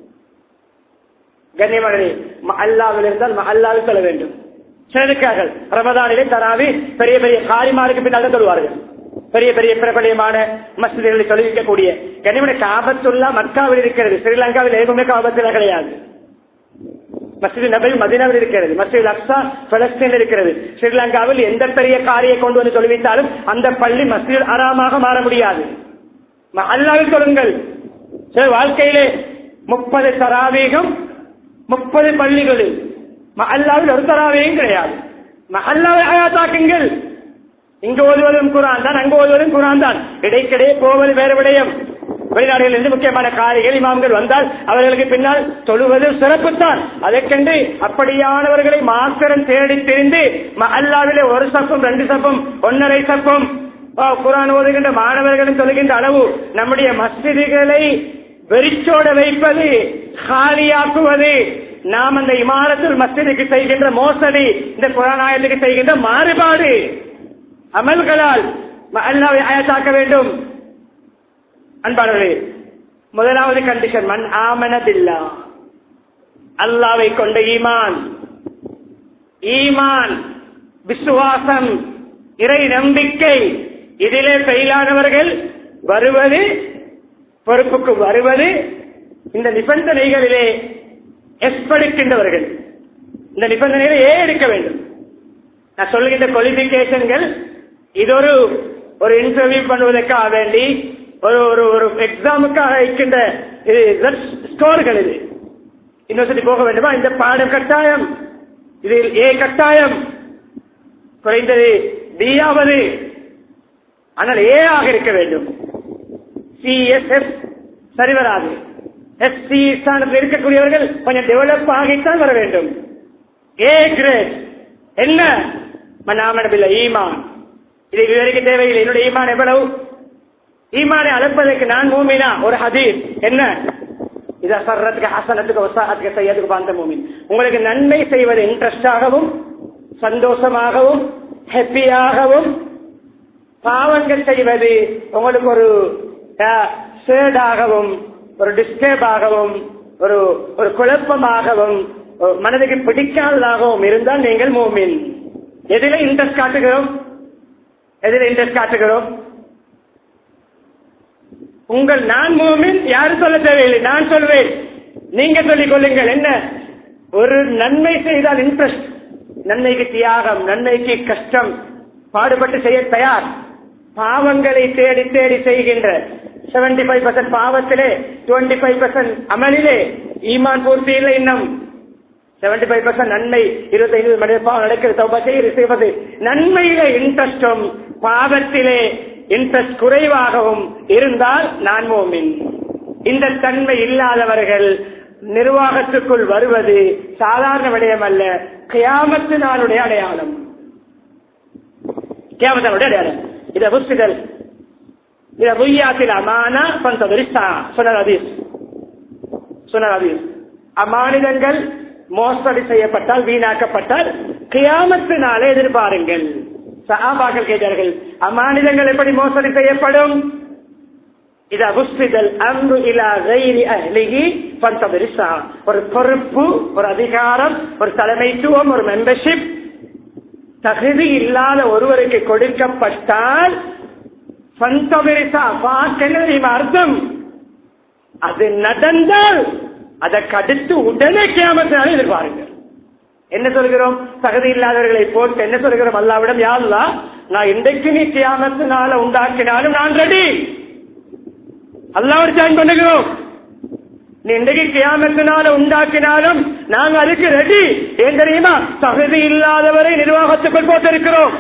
S1: கண்ணியமானே, மஹல்லாவில் இருந்தால் மஹல்லாவில் சொல்ல வேண்டும். சிலருக்காக ரமதானிலே தராவி பெரிய பெரிய காரிமாருக்கு பின்னால் தான் சொல்லுவார்கள். பெரிய பெரிய பிரபலியமான மஸ்ஜிதுகளை தொழுவிக்கக்கூடிய கண்ணியமான காபத்துல்லா மக்காவில் இருக்கிறது. ஸ்ரீலங்காவில் எதுவுமே காபத்துல்லா கிடையாது. மஸ்ஜித் நபவி மதீனாவில் இருக்கிறது. மஸ்ஜித் அக்ஸா பலஸ்தீனில் இருக்கிறது. ஸ்ரீலங்காவில் எந்த பெரிய காரியை கொண்டு வந்து தொழுவித்தாலும் அந்த பள்ளி மஸ்ஜித் ஹராமாக மாற முடியாது. அல்லாஹ்வில் சொல்லுங்கள். சில வாழ்க்கையிலே 30 தராவீகம் 30 பள்ளிகளில் அல்லாஹ்வில் ஒரு தராவீகம் கிடையாது. அல்லாஹ்வை ஹயாத்தாக்குங்கள். இங்கு ஓதுவதும் குர்ஆன் தான், அங்கு ஓதுவதும் குர்ஆன் தான். இடைக்கிடையே போவது வேறு விடயம். வெளிநாடுகளிலிருந்து முக்கியமான காரிகள் இமாம்கள் வந்தால் அவர்களுக்கு பின்னால் தொழுவது சிறப்புத்தான். அதற்கென்று அப்படியானவர்களை மாத்திரம் தேடி தெரிந்து அல்லாஹ்விலே ஒரு சப்பும் 2 சப்பும் 1.5 சப்பும் குர்ஆன் ஓதுகின்ற மாணவர்களும் சொல்கின்ற அளவு நம்முடைய மஸ்ஜிதுகளை வெறிச்சோட வைப்பது, காலியாக்குவது, நாம் அந்த இமாரத்துல் மஸ்ஜிதுக்கு செய்கின்ற மோசடி, இந்த குர்ஆன் ஆயத்துக்கு செய்கின்ற மாறுபாடு அமல்களால் அல்லாஹ்வை ஆயத்தாக்க வேண்டும். அன்பானவர்களே, முதலாவது கண்டிஷன் மன் ஆமன பில்லாஹ், அல்லாஹ்வை கொண்ட ஈமான். ஈமான் விசுவாசம், இறை நம்பிக்கை. இதிலே ஃபெயிலானவர்கள் வருவது, பொறுப்புக்கு வருவது இந்த நிபந்தனைகளிலே எஸ்பெடுக்கின்றவர்கள். இந்த நிபந்தனைகளை எடுக்க வேண்டும். நான் சொல்லுகின்ற குவாலிபிகேஷன்கள் இது ஒரு இன்டர்வியூ பண்ணுவதற்காக வேண்டி ஒரு எக்ஸாமுக்காக இருக்கின்ற ஸ்கோர்கள். இது யூனிவர்சிட்டி போக வேண்டுமா, இந்த பாடம் கட்டாயம், இதில் ஏ கட்டாயம், குறைந்தது டியாவது, ஆனால் ஏ ஆக இருக்க வேண்டும். சிஎஸ்எஸ் சரி வராது. எஸ்சி ஸ்தானத்தில் இருக்கக்கூடியவர்கள் கொஞ்சம் டெவலப் ஆகித்தான் வர வேண்டும். ஏ கிரேட் என்ன மனாமனபில்லை ஈமான். இதை விவரிக்க தேவையில்லை. என்னுடைய ஈமான் எவ்வளவு? ஈமானை அளப்பதற்கு நான் மூமினா ஒரு ஹதீஸ் என்ன, இத சர்ரத்துக்கு ஹசனத்துக்கு வசாஅத்துக்கு செய்யதுக்கு பாந்த மூமின். உங்களுக்கு நன்மை செய்வது இன்ட்ரெஸ்டாகவும் சந்தோஷமாகவும் ஹாப்பியாகவும், பாவங்கள் செய்வது உங்களுக்கு ஒரு சேடாகவும் ஒரு டிஸ்டர்ப் ஆகவும் ஒரு குழப்பமாகவும் மனதுக்கு பிடிக்காததாகவும் இருந்தால் நீங்கள் மூமின். எதில இன்ட்ரெஸ்ட் காட்டுகிறோம்? எதில இன்ட்ரெஸ்ட் காட்டுகிறோம்? உங்கள் நான் மூமின் யாரும் சொல்ல தேவையில்லை, நான் சொல்வேன், நீங்க சொல்லிக் கொள்ளுங்கள். என்ன ஒரு நன்மை செய்தால் இன்ட்ரெஸ்ட், நன்மைக்கு தியாகம், நன்மைக்கு கஷ்டம், பாடுபட்டு செய்ய தயார். பாவங்களை தேடி தேடி செய்கின்ற 75% பாவத்திலே 25% அமலிலே ஈமான் பூர்த்தி இல்லை. இன்னும் 75% நன்மை, 25 மணி பாவம் நடக்கிறது, தௌபா செய்வது. நன்மையிலே இன்ட்ரெஸ்டும் பாவத்திலே இன்ட்ரெஸ்ட் குறைவாகவும் இருந்தால் நான் மூமின். இந்த தன்மை இல்லாதவர்கள் நிர்வாகத்துக்குள் வருவது சாதாரண விடயம் அல்ல, கியாமத்து நாளுடைய அடையாளம். கியாமத்தினுடைய அடையாளம். இதை புரிதல். இதை பொய்யாத்தில் அமானா பந்தரிசா சொன்னார். அமானிதங்கள் மோசடி செய்யப்பட்டால், வீணாக்கப்பட்டால் கியாமத்து நாளை எதிர்பாருங்கள். சஹாபாக்கள் கேட்டார்கள், அமானிதங்கள் எப்படி மோசடி செய்யப்படும்? இதா புஸ்திதல் அம்ரு இலா கைரி அஹ்லிஹி ஃபந்தரிசா. ஒரு பொறுப்பு, ஒரு அதிகாரம், ஒரு தலைமைத்துவம், ஒரு மெம்பர்ஷிப் தகுதி இல்லாத ஒருவருக்கு கொடுக்கப்பட்டால் அர்த்தம் அது நடந்தால் அதற்கு அடுத்து உடனே கியாமத்தினால எதிர்பாருங்கள். என்ன சொல்கிறோம்? தகுதி இல்லாதவர்களை போட்டு என்ன சொல்கிறோம்? அல்லாஹ்விடம், யா அல்லாஹ், நான் இன்றைக்கு நீ கியாமத்தினால உண்டாக்கினாலும் நான் ரெடி. அல்லாஹ்வோடு ஜாயின் பண்ணுகிறோம். நீ இன்றைக்கு கியாமத்தினால உண்டாக்கினாலும் நாங்கள் அதுக்கு ரெடி. ஏன் தெரியுமா? தகுதி இல்லாதவரை நிர்வாகத்துக்குள் போட்டிருக்கிறோம்,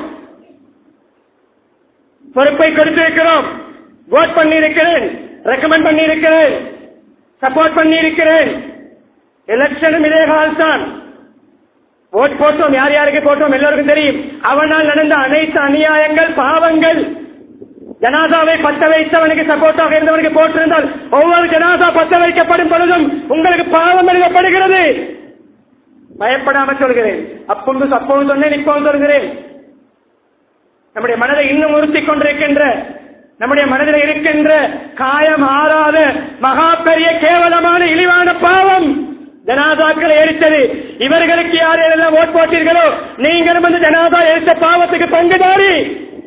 S1: பொறுப்பை கொடுத்திருக்கிறோம், ஓட் பண்ணி இருக்கிறேன், ரெக்கமெண்ட் பண்ணி இருக்கிறேன், சப்போர்ட் பண்ணி இருக்கிறேன். எலெக்ஷனும் இதே கால் தான். ஓட் போட்டோம், யார் யாருக்கு போட்டோம் எல்லாருக்கும் தெரியும். அவனால் நடந்த அனைத்து அநியாயங்கள், பாவங்கள், ஜனாதாவை பத்த வைத்தவனுக்கு சப்போர்ட்டாக இருந்தவனுக்கு போட்டிருந்தால் ஒவ்வொரு ஜனாதா பத்த வைக்கப்படும் பொழுதும் உங்களுக்கு பாவம் எழுதப்படுகிறது. பயப்படாமல் சொல்கிறேன். அப்பவும் சொன்னேன், இப்பவும் சொல்கிறேன். நம்முடைய மனதை இன்னும் உறுத்திக் கொண்டிருக்கின்ற, நம்முடைய மனதில் இருக்கின்ற காயம் ஆறாத மகா பெரிய கேவலமான இழிவான பாவம் ஜனாதாக்களை எரித்தது. இவர்களுக்கு யாரெல்லாம் ஓட் போட்டீர்களோ நீங்களும் அந்த ஜனாதா எரித்த பாவத்துக்கு பங்குதாரி.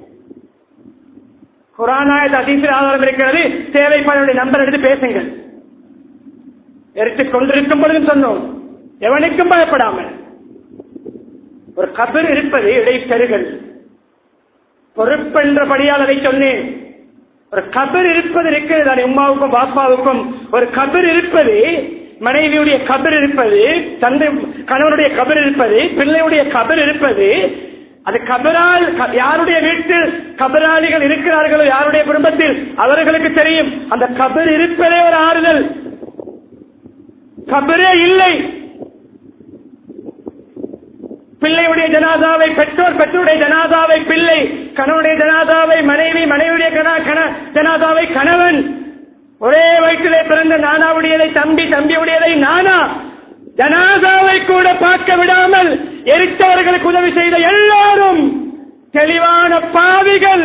S1: குர்ஆன் ஆயத் ஹதீஸில் ஆதாரம் இருக்கிறது. தேவைப்படுடைய நம்பர் எடுத்து பேசுங்கள். எரித்துக் கொண்டிருக்கும் பொழுது சொன்னோம், எவனுக்கும் பயப்படாமல். ஒரு கபர் இருப்பது இடைத்தருகள். பொறுப்பென்றபடியால் அதை சொன்னேன். ஒரு கபர் இருப்பது இருக்கிறது. உம்மாவுக்கும் பாப்பாவுக்கும் ஒரு கபர் இருப்பது, மனைவியுடைய கபர் இருப்பது, தந்தை கணவனுடைய கபர் இருப்பது, பிள்ளையுடைய கபர் இருப்பது. அது கபரால் யாருடைய வீட்டில் கபராளிகள் இருக்கிறார்களோ, யாருடைய குடும்பத்தில் அவர்களுக்கு தெரியும். அந்த கபர் இருப்பதே ஒரு ஆறுதல். கபரே இல்லை. பிள்ளையுடைய ஜனாதாவை பெற்றோர், பெற்றோருடைய ஜனாதாவை பிள்ளை, கணவனுடைய ஜனாதாவை மனைவி, மனைவியுடைய ஜனாதாவை கணவன், ஒரே வயிற்றிலே பிறந்த நானாவுடையதை தம்பி, தம்பியுடையதை நானா, ஜனாதாவை கூட பார்க்க விடாமல் எரித்தவர்களுக்கு உதவி செய்த எல்லாரும் தெளிவான பாவிகள்.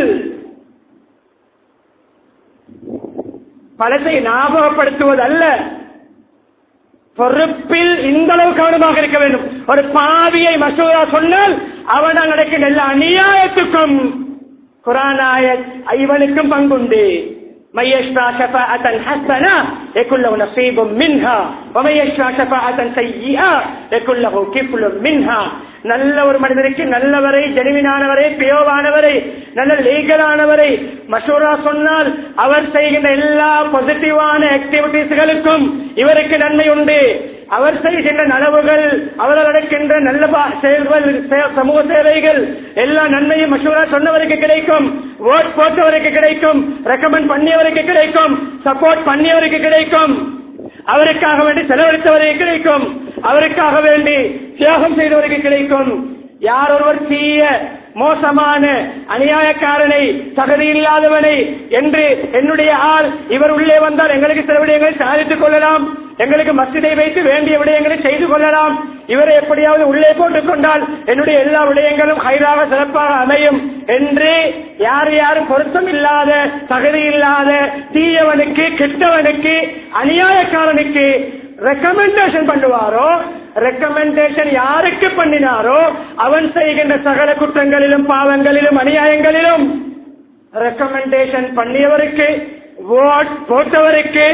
S1: பலத்தை ஞாபகப்படுத்துவது அல்ல, பொறுப்பில் இந்த அளவு கவனமாக இருக்க வேண்டும். ஒரு பாவியை மசூரா சொன்னால் அவனால் நடக்கின்ற எல்லா அநியாயத்துக்கும் குர்ஆனாய இவனுக்கும் பங்குண்டு. من يشفع شفاعة حسنة يكون له نصيب منها ومن يشفع شفاعة سيئة يكون له كفل منها. நல்ல ஒரு மனிதருக்கு நல்லவரை, ஜெனுவினானவரை, பியோவானவரை, நல்ல லீகலானவரை மஷூரா சொன்னால் அவர் செய்கின்ற எல்லா பாசிட்டிவான ஆக்டிவிட்டிஸ்களுக்கும் இவருக்கு நன்மை உண்டு. அவர் செய்கின்ற நனவுகள், அவர்கள் நடக்கின்ற நல்ல செயல்கள், சமூக சேவைகள், எல்லா நன்மையும் மஷூரா சொன்னவருக்கு கிடைக்கும், ஓட் போட்டவருக்கு கிடைக்கும், ரெக்கமெண்ட் பண்ணியவருக்கு கிடைக்கும், சப்போர்ட் பண்ணியவருக்கு கிடைக்கும், அவருக்காக வேண்டி செலவழித்தவருக்கு கிடைக்கும், அவருக்காக வேண்டி தியாகம் செய்தவருக்கு கிடைக்கும். யார் ஒருவர் தீய மோசமான அநியாயக்காரனை, தகுதி இல்லாதவனை என்று என்னுடைய ஆள் இவர் உள்ளே வந்தால் எங்களுக்கு சில விடயங்களை சாதித்துக் கொள்ளலாம், எங்களுக்கு மஸ்ஜிதை வைத்து வேண்டிய விடயங்களை செய்து கொள்ளலாம், இவரை எப்படியாவது உள்ளே போட்டுக் கொண்டால் என்னுடைய எல்லா விடயங்களும் ஹைராக சிறப்பாக அமையும் என்று யார் யாரும் பொருத்தம் இல்லாத, தகுதி இல்லாத தீயவனுக்கு, கெட்டவனுக்கு, அநியாயக்காரனுக்கு ரெக்கமெண்டேஷன் பண்ணுவாரோ, ரெக்கமெண்டேஷன் யாருக்கு பண்ணினாரோ அவன் செய்கின்ற சகல குற்றங்களிலும், பாவங்களிலும், அநியாயங்களிலும் ரெக்கமெண்டேஷன் பண்ணியவருக்கு, ஓட் போட்டவருக்கு,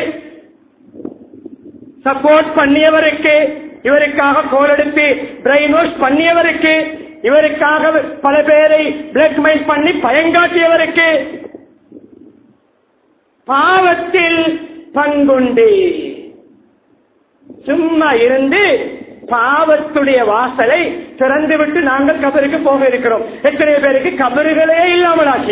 S1: சப்போர்ட் பண்ணியவருக்கு, இவருக்காக கோலெடுத்து பிரெயின் வாஷ் பண்ணியவருக்கு, இவருக்காக பல பேரை பிளாக்மெயில் பண்ணி பயங்காட்டியவருக்கு பாவத்தில் பங்குண்டு. சும்மா இருந்து பாவத்துடைய வாசலை திறந்துவிட்டு நாங்கள் கபருக்கு போக இருக்கிறோம். எத்தனை பேருக்கு கபறுகளே இல்லாமல் ஆக்கி.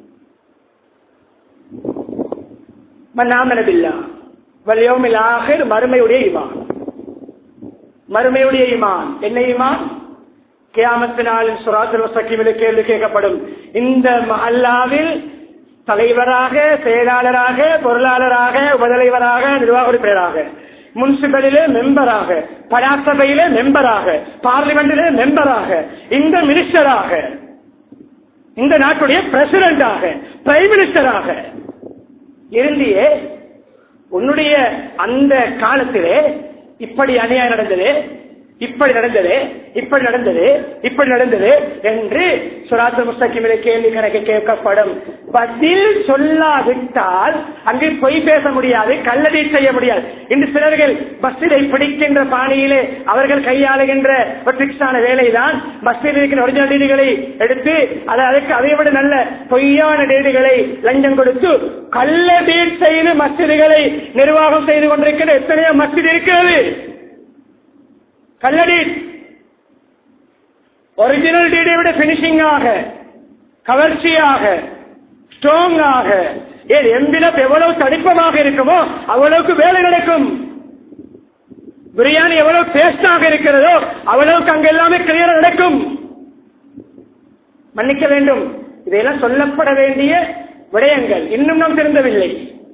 S1: மன்னாமனபில்லா வல்யௌமில் ஆகிர், மறுமையுடைய ஈமான். மறுமையுடைய ஈமான் என்ன ஈமான்? கியாமத் நாளில் சிராத்துல் முஸ்தகீமில் கேள்வி கேட்கப்படும். இந்த மஹல்லாவில் தலைவராக, செயலாளராக, பொருளாளராக, உபதலைவராக, நிர்வாக உறுப்பினராக, முனிசிபலிலே மெம்பராக, பராசபையிலே மெம்பராக, பார்லிமெண்டிலே மெம்பராக, இந்த மினிஸ்டராக, இந்த நாட்டுடைய பிரசிடண்டாக, பிரைம் மினிஸ்டராக இருந்தியே உன்னுடைய அந்த காலத்திலே இப்படி அநியாயம் நடந்தது, இப்படி நடந்தது, இப்படி நடந்தது, இப்படி நடந்தது என்று சிராத்துல் முஸ்தகீமிலே கேள்வி கணக்கு கேட்கப்படும். பதில் சொல்லாவிட்டால் அங்கு பொய் பேச முடியாது, கள்ளடி செய்ய முடியாது. இன்று சிலர்கள் மஸ்ஜிதை பிடிக்கின்ற பாணியிலே அவர்கள் கையாளுகின்ற ஒரு ட்ரிக்ஸான வேலைதான் மஸ்ஜிதில் இருக்கிற ஒரிஜினல் டீடுகளை எடுத்து அதற்கு அதை விட நல்ல பொய்யான டீடுகளை லஞ்சம் கொடுத்து கள்ள டீட் செய்து மஸ்ஜிதுகளை நிர்வாகம் செய்து கொண்டிருக்கிற எத்தனையோ மஸ்ஜித் இருக்கிறது. கள்ளடி ஒரிஜினல் டீடை விட பினிஷிங்காக, கவர்ச்சியாக, ஸ்ட்ராங்காக, எம்பிளப் எவ்வளவு தடிப்பமாக இருக்குமோ அவ்வளவுக்கு வேலை நடக்கும். பிரியாணி எவ்வளவு டேஸ்டாக இருக்கிறதோ அவ்வளவுக்கு அங்க எல்லாமே கிளியர் நடக்கும். மன்னிக்க வேண்டும், இதையெல்லாம் சொல்லப்பட வேண்டிய விடயங்கள் இன்னும் நாம் திருந்தவில்லை.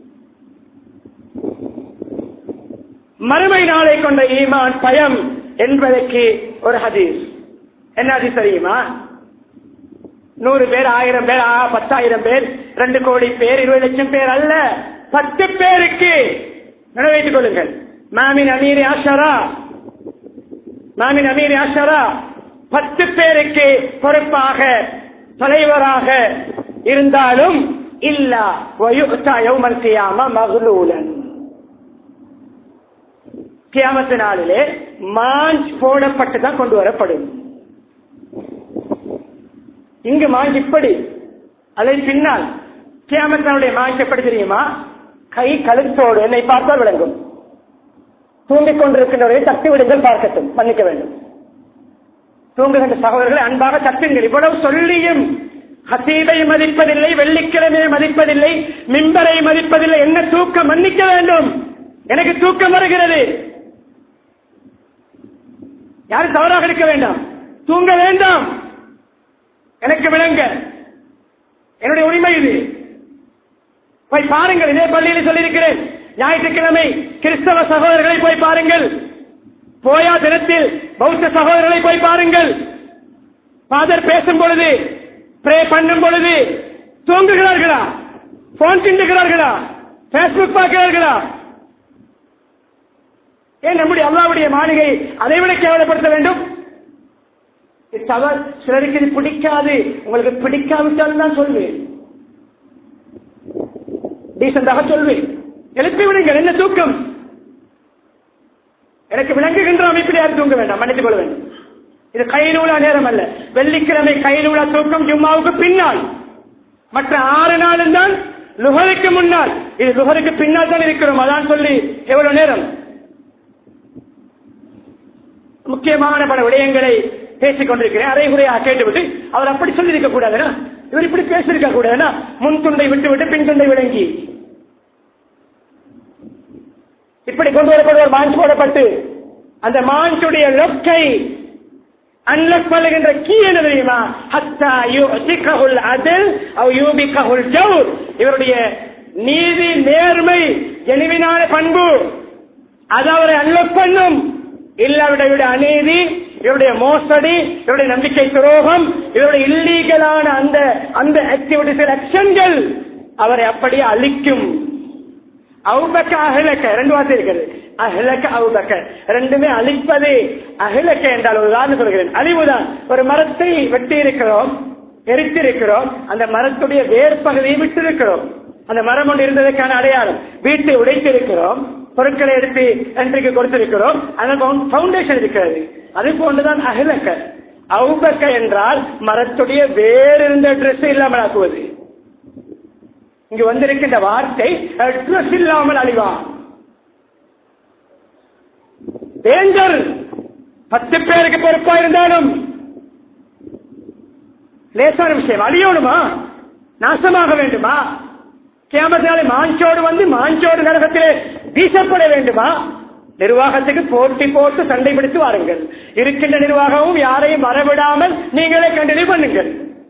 S1: மறுமை நாளை கொண்ட ஈமான், பயம் என்பதற்கு ஒரு ஹதீஸ். என்ன ஹதீஸ் தெரியுமா? 100 பேர், 1000 பேர், 10,000 பேர், 2 கோடி பேர், 20 லட்சம் பேர் அல்ல, 10 பேருக்கு நிறைவேற்றிக் கொள்ளுங்கள். மாமின் அமீரி அஷரா, மாமின் அமீரி அஷரா, 10 பேருக்கு பொறுப்பாக, தலைவராக இருந்தாலும் இல்லா வயுக்தா யௌமல் கியாமா மக்லூலன். கியாமத்து நாளிலே மாஞ்ச் போடப்பட்டுதான் கொண்டு வரப்படும். இங்கு மாஞ்ச் இப்படி, அதை பின்னால் கியாமத்தினுடைய மாய்ச்சி எப்படி தெரியுமா? கை கழுத்தோடு என்னை பார்த்தால் விளங்கும். தூங்கிக் கொண்டிருக்கின்றவரை தட்டி விடுங்கள், பார்க்கட்டும், மன்னிக்க வேண்டும். தூங்குகின்ற சகோதரர்களை அன்பாக தட்டுங்கள். இவ்வளவு சொல்லியும் ஹசீபை மதிப்பதில்லை, வெள்ளிக்கிழமையை மதிப்பதில்லை, மிம்பரை மதிப்பதில்லை. என்ன தூக்கம்? மன்னிக்க வேண்டும். எனக்கு தூக்கம் வருகிறது. யாரும் தவறாக இருக்க வேண்டாம், தூங்க வேண்டாம். எனக்கு விளங்க, என்னுடைய உரிமை இது. போய் பாருங்கள், இதே பள்ளியில் சொல்லியிருக்கிறேன். ஞாயிற்றுக்கிழமை கிறிஸ்தவ சகோதரர்களை போய் பாருங்கள். போயா தினத்தில் பௌத்த சகோதரர்களை போய் பாருங்கள். ஃபாதர் பேசும் பொழுது, பிரே பண்ணும் பொழுது தூங்குகிறார்களா? போன் கிண்டுகிறார்களா? பேஸ்புக் பார்க்கிறார்களா? ஏன் நம்முடைய அல்லாஹ்வுடைய மாளிகை அதை விட கேவலப்படுத்த வேண்டும்? சிலருக்கு இது பிடிக்காது. உங்களுக்கு பிடிக்காவிட்டாலும் தான் சொல்வேன், டீசென்டாக சொல்வேன். எழுப்பி விடுங்கள். என்ன தூக்கம்? எனக்கு விளங்குகின்ற அமைப்பில் யாரும் தூங்க வேண்டாம், மன்னித்துக் கொள்ள வேண்டும். இது கைலூலா நேரம் அல்ல. வெள்ளிக்கிழமை கைலூலா தூக்கம் ஜும்மாவுக்கு பின்னால், மற்ற 6 நாளும் தான் லுஹருக்கு முன்னால். இது லுஹருக்கு பின்னால் தான் இருக்கிறோம். அதான் சொல்லி எவ்வளவு நேரம் முக்கியமான பல விடயங்களை பேசிக் கொண்டிருக்கிறேன். அரைகுறையாக கேட்டுவிட்டு அவர் அப்படி சொல்லி இருக்க கூடாதுன்னா, இவர் இப்படி பேசியிருக்க கூடாதுன்னா, முன் துண்டை விட்டுவிட்டு பின் துண்டை விளங்கி இப்படி கொண்டு வரக்கூடிய ஒரு மாஞ்ச் போடப்பட்டு அந்த மாஞ்சுடைய லொக்கை அன்லக் பண்ணுகின்ற கீ என்ன தெரியுமா? ஹத்தா யுசிகஹுல் அத்ல் அவ் யூபிகஹுல் ஜவ்ர். இவருடைய நீதி, நேர்மை, ஜெனுவினான பண்பு அது அவரை அன்லக் பண்ணும். இல்லாவிட அநீதி, இவருடைய மோசடி, இவருடைய நம்பிக்கை துரோகம், இவருடைய இல்லீகலான அந்த ஆக்டிவிட்டிஸ், ஆக்ஷன்கள் அவரை அப்படியே அழிக்கும். அவுபக்க அஹ்லக 2 வார்த்தை இருக்கிறது. அஹ்லக அவுபக்க ரெண்டுமே அழிப்பது. அஹ்லக என்றால் ஒரு உதாரணம் சொல்கிறேன், அழிவுதான். ஒரு மரத்தை வெட்டி இருக்கிறோம், எரித்திருக்கிறோம், அந்த மரத்துடைய வேர்பகுதியை விட்டு இருக்கிறோம். அந்த மரம் ஒன்று இருந்ததற்கான அடையாளம். வீட்டை உடைத்திருக்கிறோம், பொருட்களை எடுத்து என்ட்ரிக்கு கொடுத்திருக்கிறோம், அதற்கு பவுண்டேஷன் இருக்கிறது. அது போன்றுதான் அஹ்லக. அவுபக்க என்றால் மரத்துடைய வேறு இருந்த ட்ரெஸ் இல்லாமல் ஆக்குவது. இங்கு வந்திருக்கின்ற வார்த்தை ட்ரெஸ் இல்லாமல் அழிவான். டேஞ்சர். 10 பேருக்கு பொறுப்பா இருந்தாலும் லேசான விஷயம். அழியணுமா? நாசமாக வேண்டுமா? கியாமத்தினாலே மாஞ்சோடு வந்து மாஞ்சோடு நரகத்திலே வீசப்பட வேண்டுமா? நிர்வாகத்துக்கு போட்டி போட்டு சண்டை பிடித்து வாருங்கள். இருக்கின்ற நிர்வாகமும் யாரையும் வரவிடாமல் நீங்களே கண்டினியூ பண்ணுங்கள்.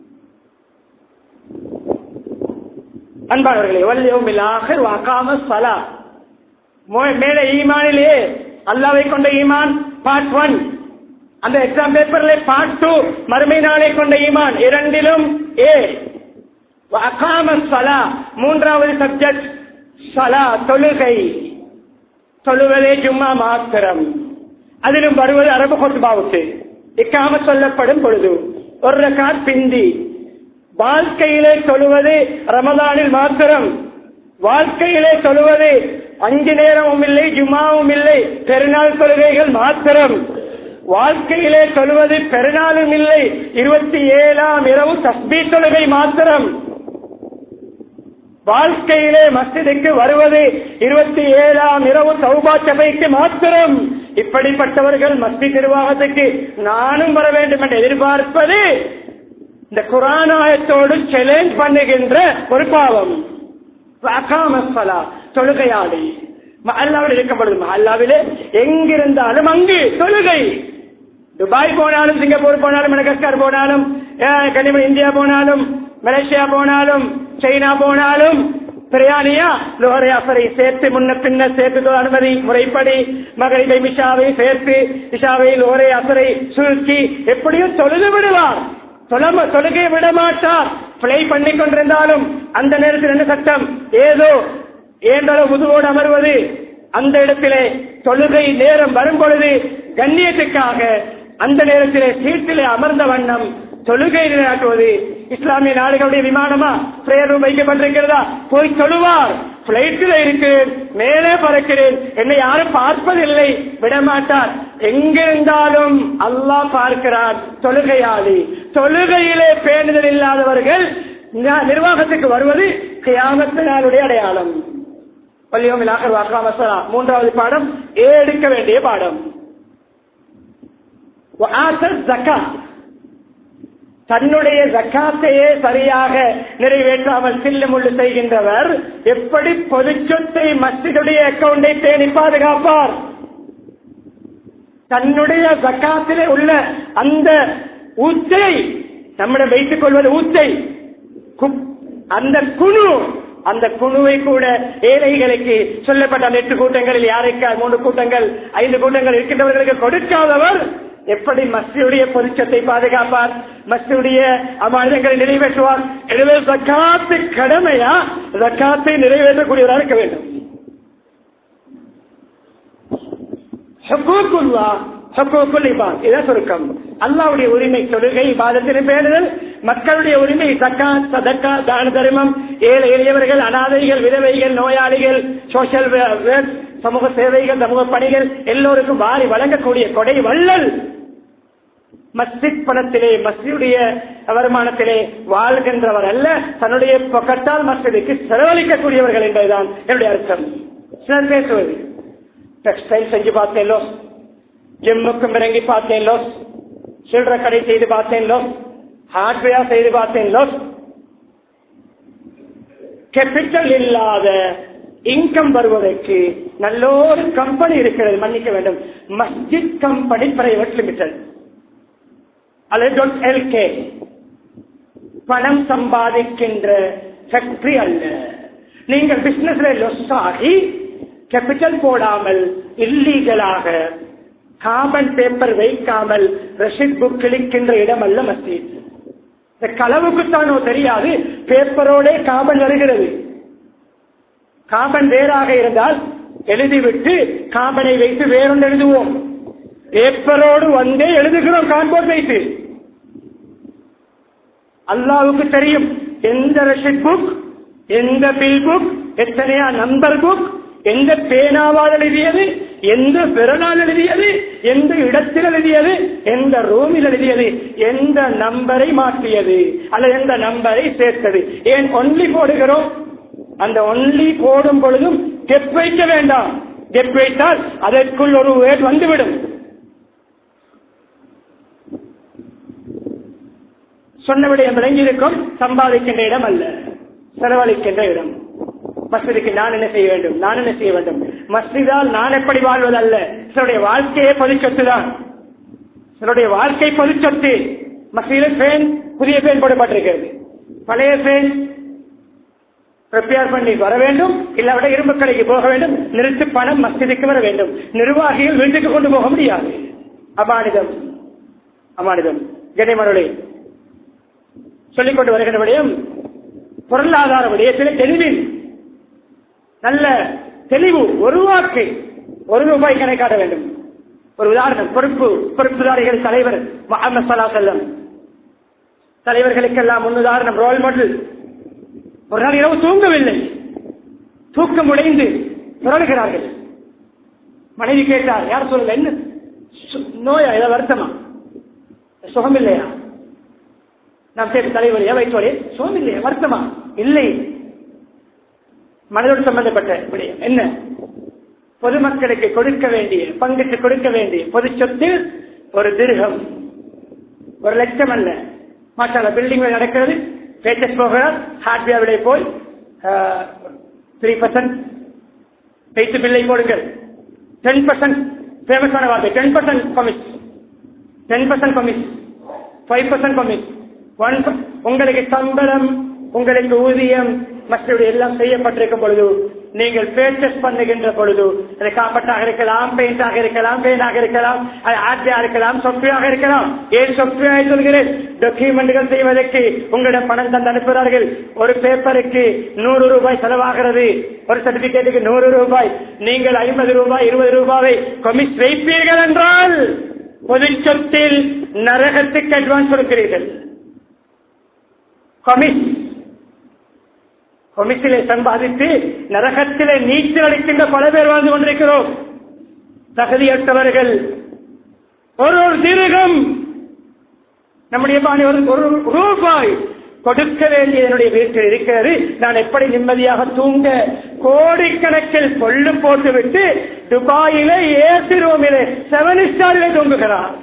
S1: அன்பானவர்களே, வல்யௌமில் ஆகிர் வ அகாமஸ் ஸலாத். மேலே ஈமானிலே அல்லாஹ்வை கொண்ட ஈமான் பார்ட் 1, அந்த எக்ஸாம் பேப்பர்ல பார்ட் 2 மறுமை நாளை கொண்ட ஈமான். இரண்டிலும் ஏ. வ அகாமஸ் ஸலாத் மூன்றாவது சப்ஜெக்ட் ஸலாத், தொழுகை. தொழுவதே ஜும்மா மாத்திரம். அதிலும் வருவது அரபு குத்பாவுக்கு இக்காமத் சொல்லப்படும் பொழுது 1 ரக்காத் பிந்தி. வாழ்க்கையிலே தொழுவது ரமதானில் மாத்திரம். வாழ்க்கையிலே தொழுவது 5 நேரமும் இல்லை, ஜும்மாவும் இல்லை, பெருநாள் தொழுகைகள் மாத்திரம். வாழ்க்கையிலே தொழுவது பெருநாளும் இல்லை, 27ஆம் இரவு தஸ்பீஹ் தொழுகை மாத்திரம். வாழ்க்கையிலே மஸ்ஜிதுக்கு வருவது 27ஆம் இரவு தௌபா சபைக்கு மாத்திரம். இப்படிப்பட்டவர்கள் மஸ்ஜித் நிர்வாகத்துக்கு நானும் வர வேண்டும் என்று எதிர்பார்ப்பது இந்த குர்ஆன் ஆயத்தோடு சேலஞ்ச் பண்ணுகின்ற ஒரு பாவம். தொழுகையாளி மஹல்லாவில் இருக்கப்படுது. மஹல்லாவிலே எங்கிருந்தாலும் அங்கு தொழுகை. துபாய் போனாலும், சிங்கப்பூர் போனாலும், மடகாஸ்கர் போனாலும், இந்தியா போனாலும், மலேசியா போனாலும், சைனா போனாலும், பிரயாணியா லோஹரை அசரை சேர்த்து முன்ன பின்ன சேர்த்து அனுமதி முறைப்படி மகரிபை மிஷாவை சேர்த்து இஷாவை லோஹரை அசரை சுருக்கி எப்படியும் தொழுது விடுவார். தொழுகை விட மாட்டார். பிழை பண்ணி கொண்டிருந்தாலும் அந்த நேரத்தில் என்ன சட்டம்? ஏதோ ஏண்டளவு முதுவோடு அமர்வது. அந்த இடத்திலே தொழுகை நேரம் வரும் பொழுது கண்ணியத்துக்காக அந்த நேரத்திலே சீட்டிலே அமர்ந்த வண்ணம் தொழுகை நிலையாட்டுவது. இஸ்லாமிய நாடுகளுடைய விமானமா பிரேயர் ரூம் வைக்கப்பட்டிருக்கிறதா? போய் தொழுவார். பிளைட்டில் இருக்கிறேன், மேலே பறக்கிறேன், என்னை யாரும் பார்ப்பதில்லை, விடமாட்டார். எங்கிருந்தாலும் அல்லாஹ் பார்க்கிறார். தொழுகையாளி. தொழுகையிலே பேணுதல் இல்லாதவர்கள் நிர்வாகத்துக்கு வருவது கியாமத் நாளுடைய அடையாளம். மூன்றாவது பாடம் எடுக்க வேண்டிய பாடம் தன்னுடைய ஜக்காத்தையே சரியாக நிறைவேற்றாமல் சில்லுமுள்ளு செய்கின்றவர் எப்படி பொது சொத்தை மஸ்ஜிதுடைய அக்கவுண்டை பேணி பாதுகாப்பார்? தன்னுடைய ஜக்காத்திலே உள்ள அந்த ஊச்சை நம்மிடம் வைத்துக் கொள்வது ஊச்சை, அந்த குழுவை கூட ஏழைகளுக்கு சொல்லப்பட்ட 8 கூட்டங்களில் யாருக்கு 3 கூட்டங்கள் 5 கூட்டங்கள் இருக்கின்றவர்களுக்கு கொடுக்காதவர் எப்படி மஸ்ஜிதுடைய பொதுச்சத்தை பாதுகாப்பார்? மஸ்ஜிதுடைய அமானிதங்களை நிறைவேற்றுவார்? எனவே ஜக்காத்து கடமையா? ஜக்காத்தை நிறைவேற்றக்கூடியவராக இருக்க வேண்டும். சுருக்கம் அல்லாஹ்வுடைய உரிமை தொழுகை இபாதத்தினை பேணுதல், மக்களுடைய உரிமை ஜக்காத் சதக்கா தான தர்மம், ஏழை எளியவர்கள் அனாதைகள் விதவைகள் நோயாளிகள் சோசியல் சமூக சேவைகள் சமூக பணிகள் எல்லோருக்கும் வாரி வழங்கக்கூடிய கொடை வள்ளல். மஸ்ஜித் பணத்திலே மஸ்ஜிதுடைய வருமானத்திலே வாழ்கின்றவர் அல்ல, தன்னுடைய பக்கத்தால் மஸ்ஜிதுக்கு செலவழிக்கக்கூடியவர்கள் என்பதுதான் என்னுடைய அர்த்தம். சிலர் பேசுவது டெக்ஸ்டைல் செஞ்சு பார்த்தேன் லோஸ், ஜிம்முக்கும் இறங்கி பார்த்தேன் லோஸ், சில்லறை கடை செய்து பார்த்தேன் லோஸ், ஹார்ட்வேர் செய்து பார்த்தேன் லோஸ். கேபிட்டல் இல்லாத இன்கம் வருவதற்கு நல்ல கம்பெனி இருக்கிறது, மன்னிக்க வேண்டும், மஸ்ஜித் கம்பெனி பிரைவேட் லிமிடெட் அல்லது .lk பணம் சம்பாதிக்கின்ற ஃபேக்டரி அல்ல. நீங்கள் பிசினஸ்ல லொஸ் ஆகி கேபிட்டல் போடாமல் இல்லீகலாக கார்பன் பேப்பர் வைக்காமல் ரஷீட் புக் கிழிக்கின்ற இடம் அல்ல மஸ்ஜித். இந்த களவுக்குத்தானோ தெரியாது, பேப்பரோட கார்பன் வருகிறது. கார்பன் வேறாக இருந்தால் எழுதிவிட்டு கார்பனை வைத்து வேறொன்று எழுதுவோம். பேப்பரோடு வந்தே எழுதுகிறோம் கார்போர்ட் வைத்து. அல்லாஹ்வுக்கு தெரியும் எந்த ரஷீட் புக், எந்த பில் புக், எத்தனையா நம்பர் புக், எந்த பேனாவால் எழுதியது, எந்த விரலால் எழுதியது, எந்த இடத்தில் எழுதியது, எந்த ரூமில் எழுதியது, எந்த நம்பரை மாற்றியது அல்லது எந்த நம்பரை சேர்த்தது. ஏன் ஒன்லி போடுகிறோம்? அந்த ஒன்லி போடும் பொழுதும் டெப் வைக்க வேண்டாம். டெப் வைத்தால் அதற்குள் ஒரு வேர்ட் வந்துவிடும். சொன்ன விடயம் விளங்கியிருக்கும். சம்பாதிக்கின்ற இடம் அல்ல, செலவழிக்கின்ற இடம். மஸ்ஜிதுக்கு நான் என்ன செய்ய வேண்டும், நான் என்ன செய்ய வேண்டும், மஸ்ஜிதால் நான் எப்படி வாழ்வது அல்ல. சிலருடைய வாழ்க்கையே பொது சொத்து தான், சிலருடைய வாழ்க்கை பொது சொத்து. மஸ்ஜிதில் ஃபேன், புதிய ஃபேன் போடப்பட்டிருக்கிறது, பழைய ஃபேன் ரிப்பேர் பண்ணி வர வேண்டும், இல்லாவிட இரும்பு கடைக்கு போக வேண்டும், நிறுத்து பணம் மஸ்ஜிதுக்கு வர வேண்டும். நிர்வாகிகள் வீட்டுக்கு கொண்டு போக முடியாது. அமானிதம் அமானிதம் கண்ணியமானவர்களே, சொல்லிக்கொண்டு வருகின்ற விடயம் பொருளாதார விடயத்தில் தெளிவில் நல்ல தெளிவு. ஒரு வாக்கை ₹1 கணக்காட்ட வேண்டும். ஒரு உதாரணம், பொறுப்புதாரிகள் தலைவர் முஹம்மது ஸல்லல்லாஹு அலைஹி வஸல்லம் தலைவர்களுக்கெல்லாம் முன்னுதாரணம், ரோல் மாடல். ஒரு நாள் இரவு தூங்கவில்லை, தூக்கம் உடைந்து புரளுகிறார்கள். மனைவி கேட்டார், யார் சொல்லுங்க, என்ன நோயா, ஏதாவது வருத்தமா, சுகம் இல்லையா? நாம் கேட்டு தலைவர் வைத்தோடே சுகம் இல்லையா, வருத்தமா? இல்லை. மனதோடு சம்பந்தப்பட்ட விடயம் என்ன? பொதுமக்களுக்கு கொடுக்க வேண்டிய, பங்குக்கு கொடுக்க வேண்டிய பொது சொத்து ஒரு திர்ஹம், 1 லட்சம் அல்ல. மாஷாஅல்லா, பில்டிங் நடக்கிறது, பேச்சஸ் போகிறார், ஹார்ட்வேர் விலை போய் 3% வைத்து பில்லை போடுங்கள். 10% ஃபேமஸான வார்த்தை, 10% கமிஷ், 10% கமிஷ், 5% கமிஷ், உங்களுக்கு சம்பளம், உங்களுக்கு ஊதியம் மற்றவர்கள் எல்லாம் செய்யப்பட்டிருக்கும் பொழுது நீங்கள் பேச்சஸ் பண்ணுகின்ற பொழுது அது காப்பட்டாக இருக்கலாம், பெயிண்டாக இருக்கலாம், பெயினாக இருக்கலாம், அது ஆர்டியா இருக்கலாம், சொப்டியாக இருக்கலாம். ஏன் சொப்டியாக சொல்கிறேன்? டாக்குமெண்ட்கள் செய்வதற்கு உங்களிடம் பணம் தந்து அனுப்புகிறார்கள். ஒரு பேப்பருக்கு ₹100 செலவாகிறது, ஒரு சர்டிபிகேட்டுக்கு ₹100. நீங்கள் ₹50 ₹20 கமிஷ் வைப்பீர்கள் என்றால் பொது சொத்தில் நரகத்துக்கு அட்வான்ஸ் கொடுக்கிறீர்கள். கொமிஷிலே சம்பாதித்து நரகத்திலே நீச்சல் அளிக்கின்ற பல பேர் வாழ்ந்து கொண்டிருக்கிறோம். தகுதியற்றவர்கள். ஒரு திரகம் நம்முடைய பாணி ₹1 கொடுக்க வேண்டிய என்னுடைய வீட்டில் இருக்கிறது, நான் எப்படி நிம்மதியாக தூங்க? கோடிக்கணக்கில் கொள்ளு போட்டுவிட்டு துபாயிலே ஏசி ரூமிலே 7 ஸ்டாரிலே தூங்குகிறார்.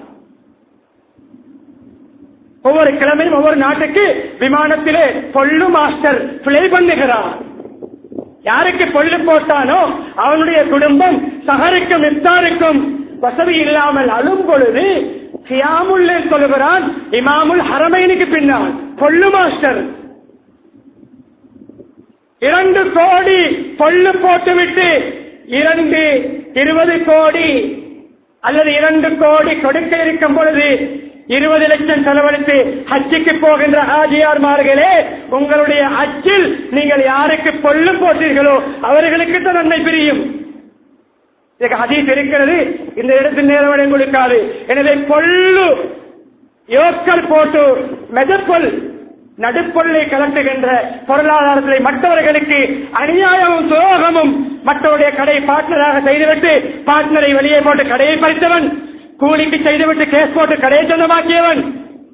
S1: ஒவ்வொரு கிழமையும் ஒவ்வொரு நாட்டுக்கு விமானத்திலே பொல்லு மாஸ்டர் பிளே பண்ணுகிறார். யாருக்கு பொல்லு போட்டானோ அவனுடைய குடும்பம் சஹருக்கும் இஃப்தாருக்கும் வசதி இல்லாமல் அழும் பொழுது கியாமுல் லைல் சொல்லுகிறான் இமாமுல் ஹரமைனுக்கு பின்னால் பொல்லு மாஸ்டர். 2 கோடி பொல்லு போட்டுவிட்டு 20 கோடி அல்லது 2 கோடி கொடுக்க இருக்கும் பொழுது 20 லட்சம் செலவழித்து ஹஜ்ஜுக்கு போகின்ற ஹாஜியார்மார்களே, உங்களுடைய ஹஜ்ஜில் நீங்கள் யாருக்கு பொல்லு போட்டீர்களோ அவர்களுக்கு தான் நன்மை பிரியும். ஹதீஸ் இருக்கிறது, இந்த இடத்தில் நேரம் கொடுக்காது. எனவே பொல்லு யோக்கல் போட்டு மெதப்பொல் நடுப்பொல்லை கலட்டுகின்ற பொருளாதாரத்தில் மற்றவர்களுக்கு அநியாயமும் துரோகமும் மற்றவருடைய கடை பார்ட்னராக செய்துவிட்டு பார்ட்னரை வெளியே போட்டு கடையை பறித்தவன், கூலிக்கு செய்துவிட்டு கேஸ் போட்டு கடையை சொந்தமாக்கியவன்,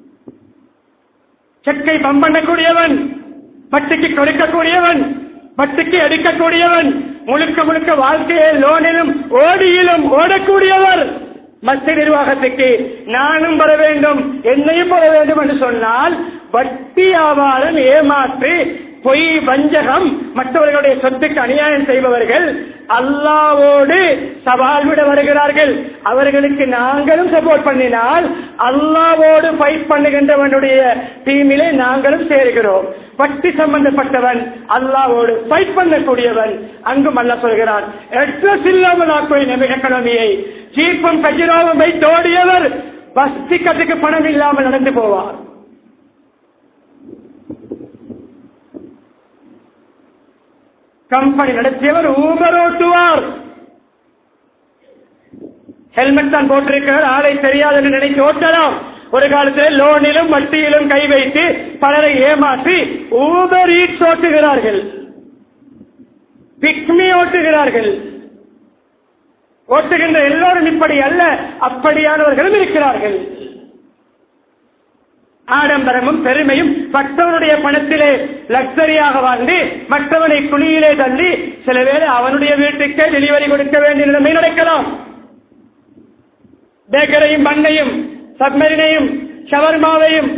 S1: செக்கை பம்ப் பண்ணக்கூடியவன், பட்டுக்கு கொடுக்கக்கூடியவன், பட்டுக்கு எடுக்கக்கூடியவன், முழுக்க முழுக்க வாழ்க்கையை லோனிலும் ஓடியிலும் ஓடக்கூடியவர். மத்திய நிர்வாகத்துக்கு நானும் வர வேண்டும் என்னையும் வர வேண்டும் என்று சொன்னால் வட்டி வியாபாரம், ஏமாற்று, பொய், வஞ்சகம், மற்றவர்களுடைய சொத்துக்கு அநியாயம் செய்பவர்கள் அல்லாவோடு சவால் விட வருகிறார்கள். அவர்களுக்கு நாங்களும் சப்போர்ட் பண்ணினால் அல்லாவோடு ஃபைட் பண்ணுகின்றவனுடைய டீமிலே நாங்களும் சேர்கிறோம். வட்டி சம்பந்தப்பட்டவன் அல்லாவோடு ஃபைட் பண்ணக்கூடியவன். அங்கும் அல்லாஹ் சொல்கிறான், அட்ரஸ் இல்லாமல் ஆக்குவேன் எக்கனாமியை. சீப்பும் கஜிராவும் வைத்தோடியவர் பஸ் டிக்கெட்டுக்கு பணம் இல்லாமல் நடந்து போவார். கம்பெனி நடத்தியவர் ஊபர் ஓட்டுவார். ஹெல்மெட் தான் போட்டிருக்கிறார், ஆளை தெரியாது என்று நினைத்து ஓட்டலாம். ஒரு காலத்தில் லோனிலும் வட்டியிலும் கை வைத்து பலரை ஏமாற்றி ஊபர் ஈட்ஸ் ஓட்டுகிறார்கள், பிக்மி ஓட்டுகிறார்கள். ஓட்டுகின்ற எல்லோரும் இப்படி அல்ல, அப்படியானவர்களும் இருக்கிறார்கள். ஆடம்பரமும் பெருமையும் மற்றவனுடைய பணத்திலே லக்ஸரியாக வாழ்ந்து மற்றவனை குழியிலே தள்ளி சில வேளை அவனுடைய வீட்டுக்கே டெலிவரி கொடுக்க வேண்டிய நிலைமை நடக்கலாம். பேக்கரையும், பண்ணையும், சப்மரினையும், ஷவர்மாவையும்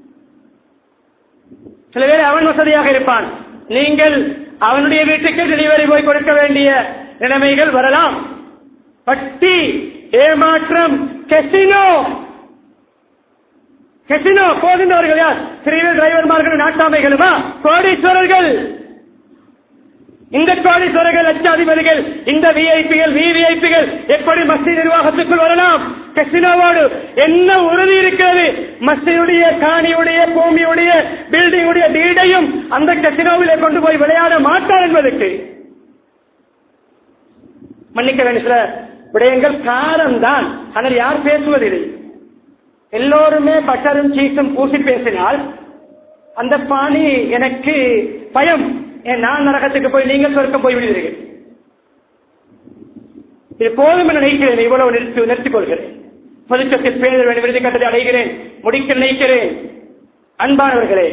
S1: சில வேளை அவன் வசதியாக இருப்பான். நீங்கள் அவனுடைய வீட்டுக்கு டெலிவரி போய் கொடுக்க வேண்டிய நிலைமைகள் வரலாம். வட்டி, ஏமாற்றம், கெசினோ போகின்றவர்கள் யார்? சிறிய டிரைவர்மார்கள், நாட்டாமைகளுமா? கோடீஸ்வரர்கள். இந்த கோடீஸ்வரர்கள், லட்சாதிபதிகள், இந்த விஐபிகள், விவிஐபிகள் எப்படி மஸ்ஜித் நிர்வாகத்துக்குள் வரலாம்? கெசினோவோடு என்ன உறுதி இருக்கிறது? மஸ்ஜிதுடைய, காணியுடைய, பூமியுடைய, பில்டிங்குடைய டீடையும் அந்த கெசினோவிலே கொண்டு போய் விளையாட மாட்டார் என்பதற்கு மன்னிக்க வேண்டிய சில விடயங்கள் காரணம்தான். ஆனால் யார் பேசுவதில்லை. எல்லோருமே பட்டரும் சீசும் பூசி பேசினால் அந்த பாணி எனக்கு பயம். நான் நரகத்துக்கு போய் நீங்கள் சொர்க்கம் போய் விடுவீர்கள். இது போதும் என நினைக்கிறேன். இவ்வளவு நிறுத்திக் கொள்கிறேன். பொதுச்சத்தில் பேரிடர் வேண்டும் விருது கட்டத்தை அடைகிறேன், முடிக்க நினைக்கிறேன். அன்பானவர்களே,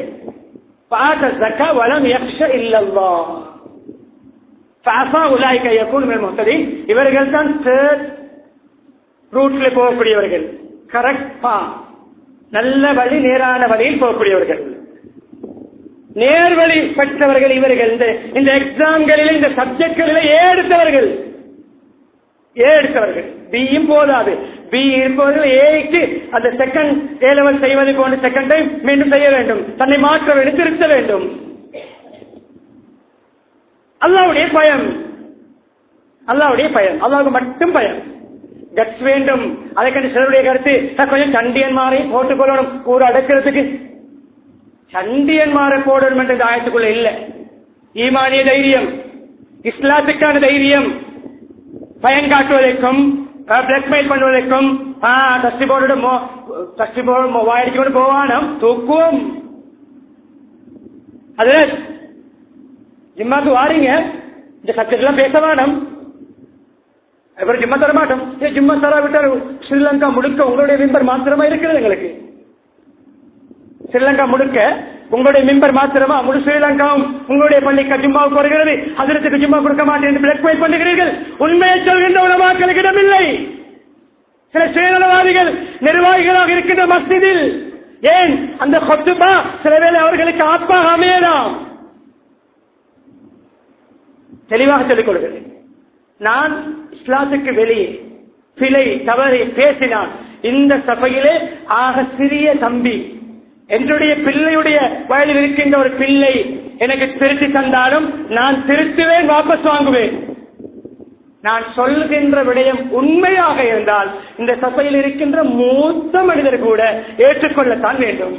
S1: இவர்கள் தான் ரூட்ல போகக்கூடியவர்கள். கரெக்டா நல்ல வழி, நேரான வழியில் போகக்கூடியவர்கள், நேர்வழி பெற்றவர்கள் இவர்கள். இந்த எக்ஸாம்களில், இந்த சப்ஜெக்ட்களில் ஏடுத்தவர்கள். பியும் போதாது, பி இருப்பவர்கள் ஏக்கு அந்த செகண்ட் ஏ லெவல் செய்வது போன்று செகண்ட் டைம் மீண்டும் செய்ய வேண்டும், தன்னை மாற்ற வேண்டும், திருத்த வேண்டும். அல்லாஹ்வுடைய பயம், அல்லாஹ்வுக்கு மட்டும் பயம். கட்ஸ் வேண்டும். அதற்கான சிலருடைய கருத்து, கொஞ்சம் சண்டியன்மாரை போட்டுக் கொள்ளணும் ஊர் அடக்கிறதுக்கு. சண்டியன்மாரை போடணும் என்ற ஆயத்துக்குள்ள இல்ல. ஈமானிய தைரியம், இஸ்லாத்துக்கான தைரியம், பயன் காட்டுவதற்கும் பிளாக்மெயில் பண்ணுவதற்கும் டஸ்டி போர்டு வாயிடிக்கொண்டு போவானம் தூக்குவோம். அது ஜிம்மாக்கு வாரீங்க, இந்த சப்ஜெக்ட் எல்லாம் பேச வேணும், அப்புறம் ஜிம்மா தர மாட்டோம். ஜிம்மா தர விட்டார். ஸ்ரீலங்கா முழுக்க உங்களுடைய மெம்பர் மாத்திரமா இருக்கிறது. எங்களுக்கு ஸ்ரீலங்கா முழுக்க உங்களுடைய மெம்பர் மாத்திரமா முழு ஸ்ரீலங்காவும் உங்களுடைய பள்ளிக்கு ஜும்மாவுக்கு வருகிறது, ஹஜ்ரத்துக்கு ஜும்மா கொடுக்க மாட்டேன் என்று பிளாக்மெயில் பண்ணுகிறீர்கள். உண்மையை சொல்கின்ற உலமாக்களுக்கு இடமில்லை. சில சுயநலவாதிகள் நிர்வாகிகளாக இருக்கின்ற மஸ்ஜிதில் ஏன் அந்த ஹுத்பா சில வேளை அவர்களுக்கு ஆத்மாக அமையலாம். தெளிவாக சொல்லிக் கொள்கிறேன். நான் இஸ்லாத்துக்கு வெளியே பிழை தவறை பேசினால் இந்த சபையிலே ஆக சிறிய தம்பி என்னுடைய பிள்ளையுடைய வயலில் இருக்கின்ற ஒரு பிள்ளை எனக்கு திருத்தி தந்தாலும் நான் திருத்துவேன், வாபஸ் வாங்குவேன். நான் சொல்லுகின்ற விடயம் உண்மையாக இருந்தால் இந்த சபையில் இருக்கின்ற மூத்த மனிதர் கூட ஏற்றுக்கொள்ளத்தான் வேண்டும்,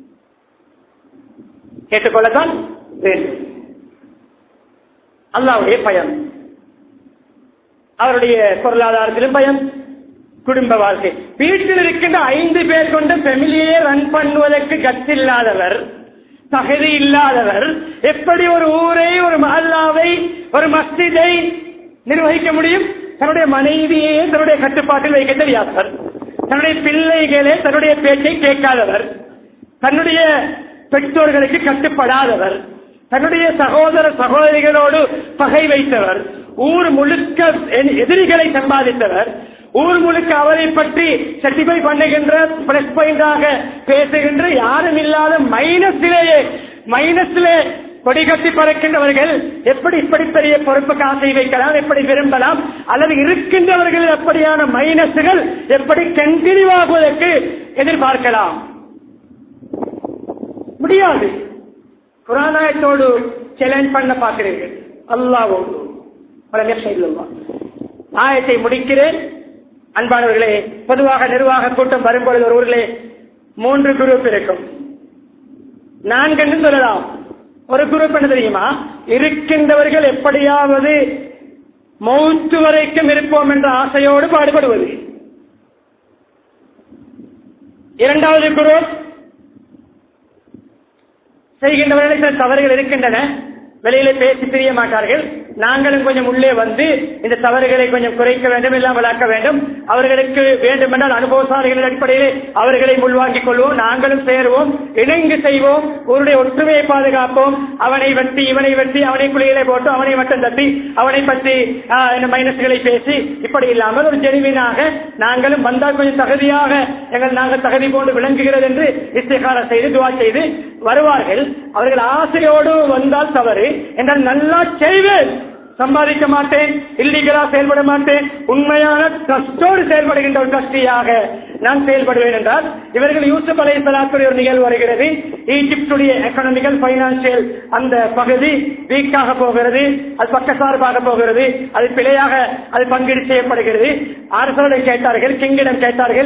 S1: ஏற்றுக்கொள்ளத்தான் வேண்டும். அல்லாஹ்வுடைய பயம், அவருடைய பொருளாதாரத்திலும் பயம், குடும்ப வாழ்க்கை. வீட்டில் இருக்கின்ற 5 பேர் கொண்ட ஃபேமிலியை ரன் பண்ணுவதற்கு கத்தில்லாதவர், தகுதி இல்லாதவர் எப்படி ஒரு ஊரை, ஒரு மஹல்லாவை, ஒரு மஸ்ஜிதை நிர்வகிக்க முடியும்? தன்னுடைய மனைவியே தன்னுடைய கட்டுப்பாட்டில் வைக்க தெரியாதவர், தன்னுடைய பிள்ளைகளே தன்னுடைய பேச்சை கேட்காதவர், தன்னுடைய பெற்றோர்களுக்கு கட்டுப்படாதவர், தன்னுடைய சகோதர சகோதரிகளோடு பகை வைத்தவர், ஊர் முழுக்க எதிரிகளை சம்பாதித்தவர், ஊர் முழுக்க அவரை பற்றி சர்டிஃபை பண்ணுகின்ற பிளஸ் பாயிண்டாக பேசுகின்ற யாரும் இல்லாத மைனஸிலே கொடிகட்டி பறக்கின்றவர்கள் எப்படி இப்படி பெரிய பொறுப்புக்கு ஆசை வைக்கலாம், எப்படி விரும்பலாம்? அல்லது இருக்கின்றவர்கள் எப்படியான மைனஸுகள் எப்படி கண்டினியூ ஆகுவதற்கு எதிர்பார்க்கலாம்? முடியாது. குர்ஆனோடு சேலஞ்ச் பண்ண பார்க்கிறீர்கள். அல்லாஹ்வோடு ஆயத்தை முடிக்கிறேன். அன்பானவர்களே, பொதுவாக நிர்வாக கூட்டம் வரும்பொழுது ஒரு ஊரிலே 3 குரூப் இருக்கும், 4 என்று சொல்லலாம். ஒரு குரூப் என்ன தெரியுமா? இருக்கின்றவர்கள் எப்படியாவது மௌத்து வரைக்கும் இருப்போம் என்ற ஆசையோடு பாடுபடுவது. 2வது குரூப் செய்கின்றவர்களுக்கு சில தவறுகள் இருக்கின்றன, வெளியில பேசி தெரிய மாட்டார்கள். நாங்களும் கொஞ்சம் உள்ளே வந்து இந்த தவறுகளை கொஞ்சம் குறைக்க வேண்டும், இல்லாமல் ஆக்க வேண்டும். அவர்களுக்கு வேண்டுமென்றால் அனுபவசாலிகளின் அடிப்படையிலே அவர்களை உள்வாங்கிக் கொள்வோம், நாங்களும் சேருவோம், இணைந்து செய்வோம், ஊருடைய ஒற்றுமையை பாதுகாப்போம். அவனை வெட்டி இவனை வெட்டி அவனை குழியிலே போட்டு அவனை மட்டும் தட்டி அவனை பற்றி மைனஸ்களை பேசி இப்படி இல்லாமல் ஒரு ஜெனுவினாக நாங்களும் வந்தால் கொஞ்சம் தகுதியாக நாங்கள் தகுதி போன்று விளங்குகிறது என்று இஸ்திகாரா செய்து துவா செய்து வருவார்கள். அவர்கள் ஆசையோடு வந்தால் தவறு என்றால் நல்லா செய்வேன், சம்பாதிக்க மாட்டேன், இல்லீகலா செயல்பட மாட்டேன், உண்மையான ட்ரஸ்டோடு செயல்படுகின்ற ஒரு ட்ரஸ்டியாக நான் செயல்படுவேன் என்றால் இவர்கள் யூசுப் அலைஹிஸ்ஸலாத்துடைய ஒரு நிகழ்வு வருகிறது. ஈஜிப்டுடைய எக்கனாமிக்கல் பைனான்சியல் அந்த பகுதி வீக்காக போகிறது, அது பக்கசார்பாக போகிறது, அது பிழையாக அது பங்கீடு செய்யப்படுகிறது. அரசோட கேட்டார்கள், கிங்கிடம் கேட்டார்கள்,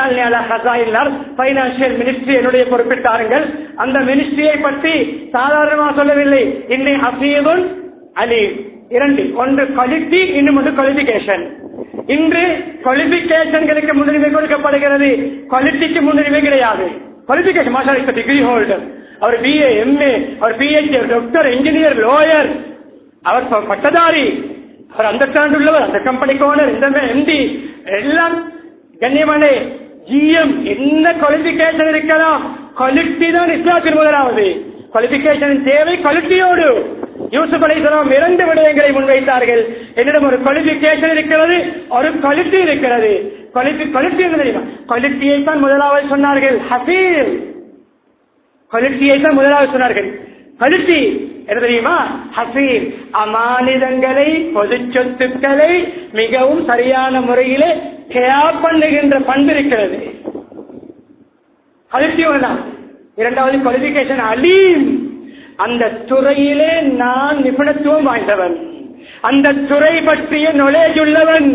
S1: பைனான்சியல் மினிஸ்ட்ரி என்னுடைய பொறுப்பிட்டார்கள். அந்த மினிஸ்ட்ரியை பற்றி சாதாரணமாக சொல்லவில்லை, இன்னை அசீதுன் அலி 2, ஒன்று குவாலிட்டி, இன்னும் ஒன்று குவாலிபிகேஷன். இன்று குவாலிபிகேஷன்களுக்கு முன்னுரிமை கொடுக்கப்படுகிறது, குவாலிட்டிக்கு முன்னுரிமை கிடையாது. குவாலிபிகேஷன் மாஸ்டர் டிகிரி ஹோல்டர், அவர் BA MA, அவர் PhD, டாக்டர், இன்ஜினியர், லோயர், அவர் பட்டதாரி, அவர் அந்த உள்ளவர், அந்த கம்பெனிக்கு ஓனர், இந்த MD எல்லாம் கண்ணியமான GM. என்ன குவாலிபிகேஷன் இருக்கலாம்? குவாலிட்டி தான் இஸ்லாத்தின் முதலாவது. குவாலிபிகேஷன் தேவை குவாலிட்டியோடு. யூசுப் அலைஹிஸ்ஸலாம் 2 விடயங்களை முன்வைத்தார்கள். என்னிடம் ஒரு குவாலிபிகேஷன் இருக்கிறது, ஒரு குவாலிட்டி இருக்கிறது. குவாலிட்டி என்ன தெரியுமா? குவாலிட்டியை தான் முதலாவது சொன்னார்கள். ஹஃபீஸ் குவாலிட்டியை தான் முதலாவது சொன்னார்கள். குவாலிட்டி என்ன தெரியுமா? ஹஃபீஸ் அமானிதங்களை, பொது சொத்துக்களை மிகவும் சரியான முறையிலே கேர் பண்ணுகின்ற பண்பு இருக்கிறது. குவாலிட்டி ஒன்றுதான். 2வது குவாலிபிகேஷன் அலீம், அந்த துறையிலே நான் நிபுணத்துவம் வாய்ந்தவன், அந்த துறை பற்றிய நாலேஜ் உள்ளவன்.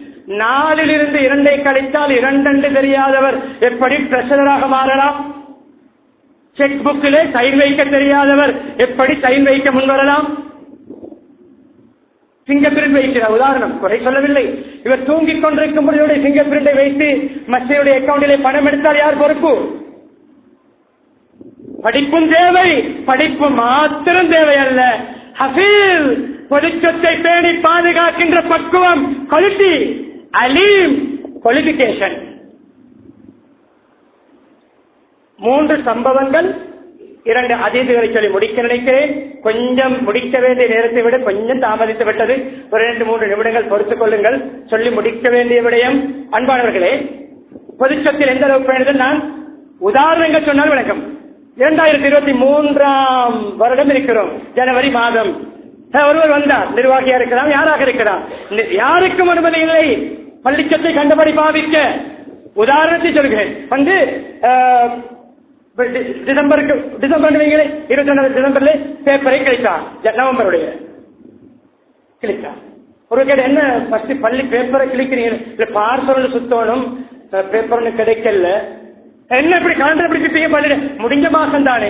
S1: 4 2 கழித்தால் 2 தெரியாதவர் எப்படி ட்ரெஷரராக மாறலாம்? செக் புக்கிலே சைன் வைக்க தெரியாதவர் எப்படி சைன் வைக்க முன்வரலாம்? பிங்கர் பிரிண்ட் வைக்கிறார், உதாரணம் குறை சொல்லவில்லை. இவர் தூங்கிக் கொண்டிருக்கும் பொழுது பிங்கர் பிரிண்டை வைத்து மற்றவருடைய அக்கௌண்டிலே பணம் எடுத்தால் யார் பொறுப்பு? படிப்பும் தேவை, படிப்பு மாத்திரம் தேவை அல்ல, ஹஃபீஸ் பொதுச்சொத்தை பேணி பாதுகாக்கின்ற பக்குவம், குவாலிட்டி, அலீம், குவாலிபிகேஷன். 3 சம்பவங்கள் 2 ஹதீஸ்களை சொல்லி முடிக்க நினைக்கிறேன். கொஞ்சம் முடிக்க வேண்டிய நேரத்தை விட கொஞ்சம் தாமதித்து விட்டது. ஒரு 2-3 நிமிடங்கள் பொறுத்துக் கொள்ளுங்கள். சொல்லி முடிக்க வேண்டிய விடயம். அன்பானவர்களே, பொதுச்சத்தில் எந்த அளவு பேணுதல், நான் உதாரணங்கள் சொன்னால் விளக்கம். 2023 வருடம் இருக்கிறோம், ஜனவரி மாதம். ஒருவர் வந்தார், நிர்வாகியா இருக்கலாம், யாராக இருக்கலாம், யாருக்கும் அனுமதி இல்லை பள்ளிச்சத்தை கண்டபடி பாவிக்க. உதாரணத்தை சொல்கிறேன். வந்து டிசம்பர் 21 டிசம்பர்ல பேப்பரை கிழித்தார், நவம்பருடைய கிழித்தார். ஒரு கேட்ட என்ன பள்ளி பேப்பரை கிழிக்கிறீங்க, பார்சல் சுத்தணும், பேப்பர் கிடைக்கல, என்ன இப்படி கலண்டர் பிடிச்சிட்டீங்க, பள்ளி முடிஞ்ச மாசம் தானே,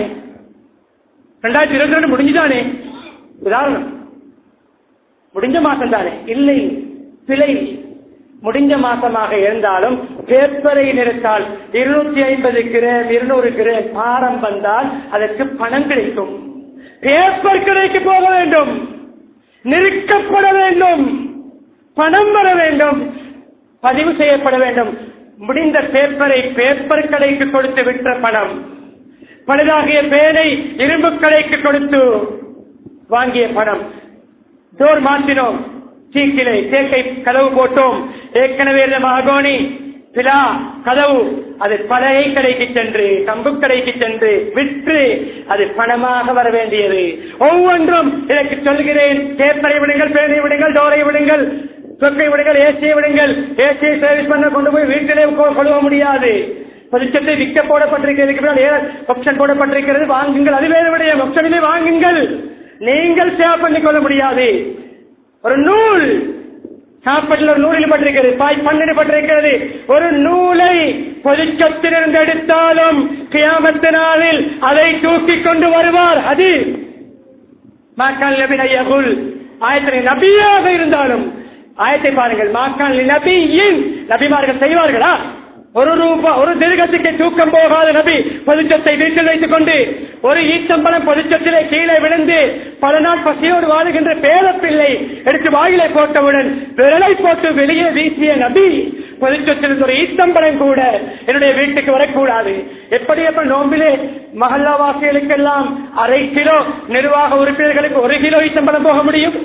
S1: 2022 முடிஞ்சுதானே. உதாரணம், முடிஞ்ச மாசம் தானே. இல்லை, பிழை. முடிஞ்ச மாசமாக இருந்தாலும் பேப்பரை நிறுத்தால் 250 கிராம் 200 கிராம் பாரம் வந்தால் அதற்கு பணம் கிடைக்கும். பேப்பர் கடைக்கு போக வேண்டும், நிறுக்கப்பட வேண்டும், பணம் வர வேண்டும், பதிவு செய்யப்பட வேண்டும். முடிந்த பேப்பரை பேப்பர் கடைக்கு கொடுத்து விற்ற பணம், பழுதாகிய பேனை இரும்பு கடைக்கு கொடுத்து வாங்கிய பணம். டோர் மாற்றினோம், சீக்கிலை தேக்கை கதவு போட்டோம், ஏற்கனவே மகோனி பிலா கதவு, அது பழைய கடைக்கு சென்று கம்பு கடைக்கு சென்று விற்று அது பணமாக வர வேண்டியது. ஒவ்வொன்றும் எனக்கு சொல்கிறேன், பேப்பரை விடுங்கள், பேனை விடுங்கள், டோரை விடுங்கள், சொக்கை விடுங்கள், ஏசியை விடுங்கள். ஏசியை சர்வீஸ் பண்ண கொண்டு போய் வீட்டிலே கொழுவ முடியாது. பொதுச்சத்தை விற்க போடப்பட்டிருக்கிறது, ஆப்ஷன் போடப்பட்டிருக்கிறது, வாங்குங்கள். அது வேறு விடயம், ஆப்ஷனிலே வாங்குங்கள். நீங்கள் சேவ் பண்ணிக் கொள்ள முடியாது. ஒரு நூல் சாப்பாட்டில் ஒரு நூலில் பட்டிருக்கிறது, பாய் பண்ணில் பட்டிருக்கிறது. ஒரு நூலை பொதுச்சத்திலிருந்து எடுத்தாலும் கியாமத் நாளில் அதை தூக்கி கொண்டு வருவார். அது மாக்கால் நபியகுல் ஆயத்தின் நபியாக இருந்தாலும் ஆயத்தை பாருங்கள். மாக்கால் நபியின் நபிமார்கள் செய்வார்களா? ஒரு ரூபாய் ஒரு திருகத்துக்கு தூக்கம் போகாத நபி பொதுச்சத்தை வீட்டில் வைத்துக் கொண்டு ஒரு ஈச்சம்பளம் பொதுச்சத்திலே கீழே விழுந்து பல நாள் பசியோடு வாழுகின்ற பேரப்பிள்ளை எடுத்து வாயிலை போட்டவுடன் விரலை போட்டு வெளியே வீசிய நபி பொதுச்சத்தில் ஒரு ஈச்சம்பளம் கூட என்னுடைய வீட்டுக்கு வரக்கூடாது. எப்படி நோம்பிலே மஹல்லாவாசிகளுக்கெல்லாம் 1/2 கிலோ, நிர்வாக உறுப்பினர்களுக்கு 1 கிலோ ஈச்சம்பளம் போக முடியும்?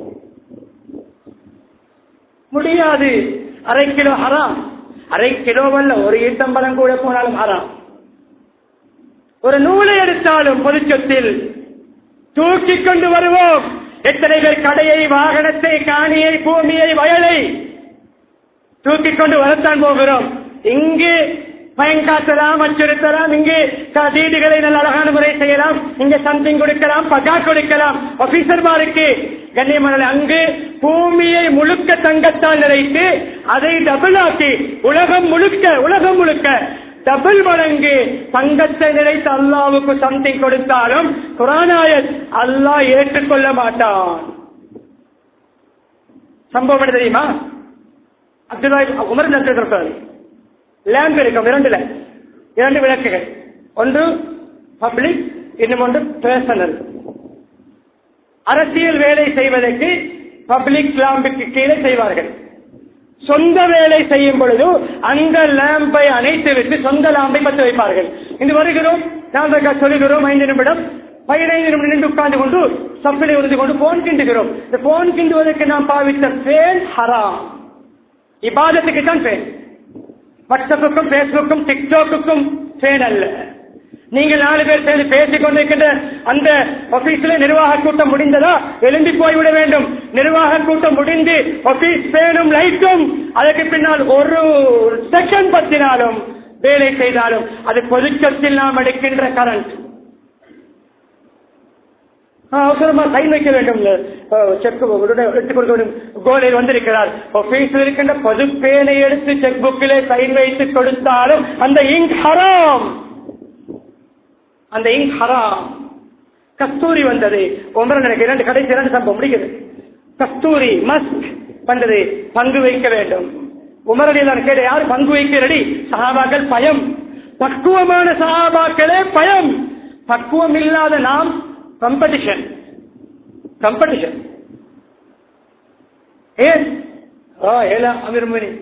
S1: முடியாது. 1/2 கிலோ ஹராம். 1/2 கிலோவல்ல, ஒரு ஈட்டம்பலம் கூட போனாலும் ஹராம். ஒரு நூலை எடுத்தாலும் பொதுச்சத்தில் தூக்கி கொண்டு வருவோம். எத்தனை பேர் கடையை, வாகனத்தை, காணியை, பூமியை, வயலை தூக்கி கொண்டு வரத்தான் போகிறோம். இங்கு பயன்காட்டலாம், அச்சுறுத்தலாம், இங்கு வீடுகளை நல்ல அழகான முறை செய்யலாம், இங்க சம்திங் கொடுக்கலாம், பகா கொடுக்கலாம் ஆபீசர்மாருக்கு கண்ணியமான. அங்கு பூமியை முழுக்க தங்கத்தால் நிறைத்து அதை டபுள் ஆக்கி உலகம் முழுக்க டபுள் மடங்கு தங்கத்தை நிறைத்து அல்லாவுக்கு சம்திங் கொடுத்தாலும் குர்ஆனாயத் அல்லாஹ் ஏற்றுக்கொள்ள மாட்டான். சம்பவம் என்ன தெரியுமா? உமர் நபிகள் லேம்ப் இருக்கும், 2 விளக்குகள், ஒன்று பப்ளிக், இன்னும் ஒன்று பர்சனல். அரசியல் வேலை செய்வதற்கு பப்ளிக் லாம்புக்கு கீழே செய்வார்கள். சொந்த வேலை செய்யும் பொழுது அந்த லாம்பை அணைத்து விட்டு சொந்த லாம்பை பற்ற வைப்பார்கள். இன்று வருகிறோம், நாம் சொல்லுகிறோம், 5 நிமிடம் 15 நிமிடம் நின்று உட்கார்ந்து கொண்டு சப்பிலை உறுதி கொண்டு போன் கிண்டுகிறோம். இந்த போன் கிண்டுவதற்கு நாம் பாவித்த பேன் ஹராம். இபாதத்துக்கு தான் பேன். வாட்ஸ்அப்புக்கும், பேஸ்புக்கும், டிக்டாக்குக்கும் பேன் அல்ல. நீங்கள் 4 பேர் சேர்ந்து பேசிக் கொண்டிருக்கின்ற அந்த ஆபீஸ்ல நிர்வாக கூட்டம் முடிந்ததா? எழும்பி போய்விட வேண்டும். நிர்வாக கூட்டம் முடிந்து ஆபீஸ் பேனும் லைட்டும் அதற்கு பின்னால் ஒரு செகண்ட் பத்தினாலும் வேலை செய்தாலும் அது பொதுச்சத்தில் நாம் எடுக்கின்ற கரண்ட். அவசரமா சைன் வைக்க வேண்டும், செக் எடுத்துக் கொடுக்க வேண்டும். கோலில் வந்திருக்கிறார், ஆபீஸில் இருக்கின்ற பொது பேனை எடுத்து செக் புக்கிலே சைன் வைத்து கொடுத்தாலும் அந்த இங்க் ஹராம். அந்த இங்க் ஹராம். கஸ்தூரி வந்தது, 2 கடைசி 2 சம்பவம் முடிக்கிறது. கஸ்தூரி மஸ்க் வந்தது, பங்கு வைக்க வேண்டும். உமரடியில் கேட்ட, யாரு பங்கு வைக்க ரெடி? சஹாபாக்கள் பயம். பக்குவமான சஹாபாக்களே பயம். பக்குவம் இல்லாத நாம் காம்படிஷன். ஏன்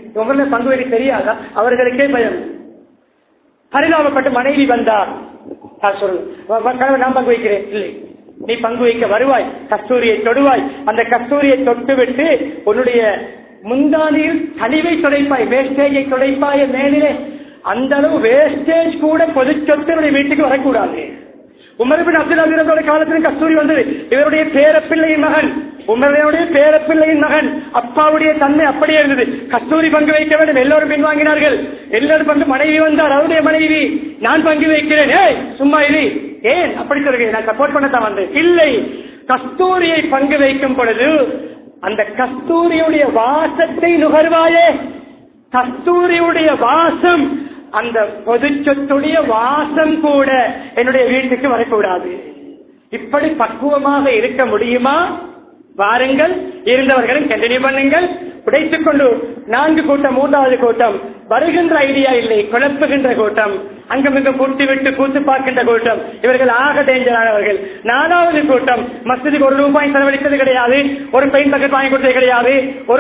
S1: பங்கு வைக்க தெரியாதா? அவர்களுக்கே பயம். பரிதாபப்பட்டு மனைவி வந்தார், நான் பங்கு வைக்கிறேன். இல்லை, நீ பங்கு வைக்க வருவாய், கஸ்தூரியை தொடுவாய், அந்த கஸ்தூரியை தொட்டுவிட்டு உன்னுடைய முந்தானியில் கழிவை துடைப்பாய், வேஸ்டேஜை துடைப்பாய மேலே. அந்த அளவு வேஸ்டேஜ் கூட பொது சொத்து வீட்டுக்கு வரக்கூடாது. உமர் பின் அப்துல் அஜீஸ் காலத்தில் கஸ்தூரி வந்தது. இவருடைய பேரப்பிள்ளையின் மகன், உமருடைய பேரப்பிள்ளையின் மகன், அப்பாவுடைய தன்மை அப்படியே இருந்தது. கஸ்தூரி பங்கு வைக்க வேண்டும், எல்லோரும் பின்வாங்கினார்கள். எல்லோரும் பங்கு, மனைவி வந்தார், அவருடைய மனைவி, நான் பங்கு வைக்கிறேன். சும்மா இது ஏன் அப்படி சொல்கிறேன், நான் சப்போர்ட் பண்ணத்தான் வந்தேன். இல்லை, கஸ்தூரியை பங்கு வைக்கும் பொழுது அந்த கஸ்தூரியுடைய வாசத்தை நுகர்வாயே, கஸ்தூரியுடைய வாசம், அந்த பொது சொத்துடைய வாசம் கூட என்னுடைய வீட்டுக்கு வரக்கூடாது. இப்படி பக்குவமாக இருக்க முடியுமா? வாருங்கள், இருந்தவர்களும் கண்டினியூ பண்ணுங்கள். உடைத்துக் கொண்டு 4 கூட்டம், 3வது கூட்டம் வருகின்ற ஐடியா இல்லை, குழப்புகின்ற கூட்டம், அங்குமிங்கு கூட்டிவிட்டு கூத்து பார்க்கின்ற கூட்டம், இவர்கள் ஆக டேஞ்சரானவர்கள். 4வது கூட்டம் மஸ்ஜிதுக்கு ₹1 செலவழித்தது கிடையாது, ஒரு பெயின் பக்கெட் வாங்கி கொடுத்தது கிடையாது,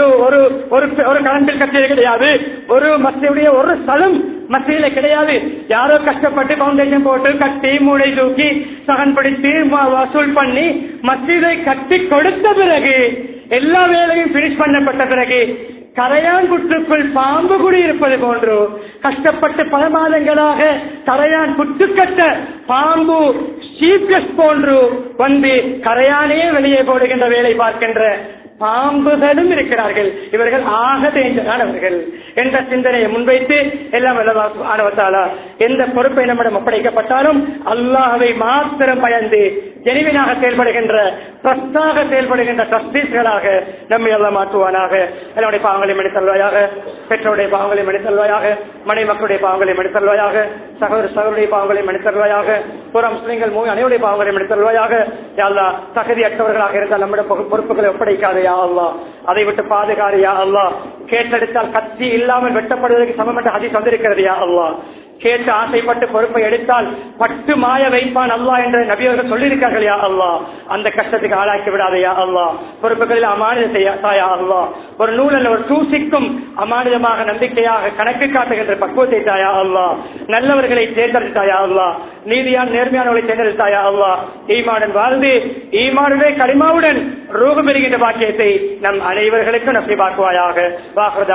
S1: ஒரு கரண்டில் கட்டியது கிடையாது, ஒரு மஸ்ஜிதுடைய ஒரு ஸ்தலம் மஸ்ஜிதில கிடையாது. யாரோ கஷ்டப்பட்டு பவுண்டேஷன் போட்டு கட்டி மூளை தூக்கி சகன் பிடித்து வசூல் பண்ணி மஸ்ஜிதை கட்டி கொடுத்த பிறகு, எல்லா வேலையும் பினிஷ் பண்ணப்பட்ட பிறகு, கரையான் புற்றுக்குள் பாம்பு குடி இருப்பது போன்று கஷ்டப்பட்டு பல மாதங்களாக கரையான் புற்றுக்கட்ட பாம்பு சீப்கஸ் போன்று வந்து கரையானே வெளியே போடுகின்ற வேலை பார்க்கின்ற பாம்புகளும் இருக்கிறார்கள். இவர்கள் ஆக தேஞ்சரானவர்கள் என்ற சிந்தனையை முன்வைத்து எல்லாம் ஆனவத்தாலா எந்த பொறுப்பை நம்மிடம் ஒப்படைக்கப்பட்டாலும் அல்லாஹ்வை மாத்திரம் பயந்து ஜெனிவினாக செயல்படுகின்ற, ட்ரஸ்டாக செயல்படுகின்ற ட்ரஸ்டீஸ்களாக நம்மை எல்லாம் மாற்றுவானாக. என்னுடைய பாவங்களை மன்னித்தல்வாயாக, பெற்றோருடைய பாவங்களை மன்னித்தல்வாயாக, மனை மக்களுடைய பாவங்களை மன்னித்தல்வாயாக, சகோதரருடைய பாவங்களை மன்னித்தல்வாயாக, புற முஸ்லிம்கள் அனைவருடைய பாவங்களை மன்னித்தல்வாயாக. யா அல்லாஹ், தகுதியற்றவர்களாக இருந்தால் நம்முடைய பொறுப்புகளை ஒப்படைக்காத யா அல்லாஹ், அதை விட்டு பாதுகாரு யா அல்லாஹ். கேட்டெடுத்தால் கத்தி இல்லாமல் வெட்டப்படுவதற்கு சமமற்ற ஹதீஸ் வந்திருக்கிறது யா அல்லாஹ். கேட்டு ஆசைப்பட்டு பொறுப்பை எடுத்தால் பட்டு மாய வைப்பான் அல்லாஹ் என்று நபி அவர்கள் சொல்லியிருக்கார்கள் யா அல்லாஹ். அந்த கஷ்டத்துக்கு ஆளாக்கி விடாதே யா அல்லாஹ். பொறுப்புகளில் அமானிதத்தை யா அல்லாஹ். ஒரு நூலில் ஒரு தூசிக்கும் அமானிதமாக நம்பிக்கையாக கணக்கு காட்டுகின்ற பக்குவத்தை தாயா அல்லாஹ். நல்லவர்களை தேர்ந்தெடுத்தாயா அல்லாஹ், நீதியான் நேர்மையானவர்களை தேர்ந்தெடுத்தாயா அல்லாஹ். ஈமானுடன் வாழ்ந்து ஈமானுடைய கலிமாவுடன் ரூபம் பெறுகின்ற பாக்கியத்தை நம் அனைவர்களுக்கும் நசிபாக்குவாயாக.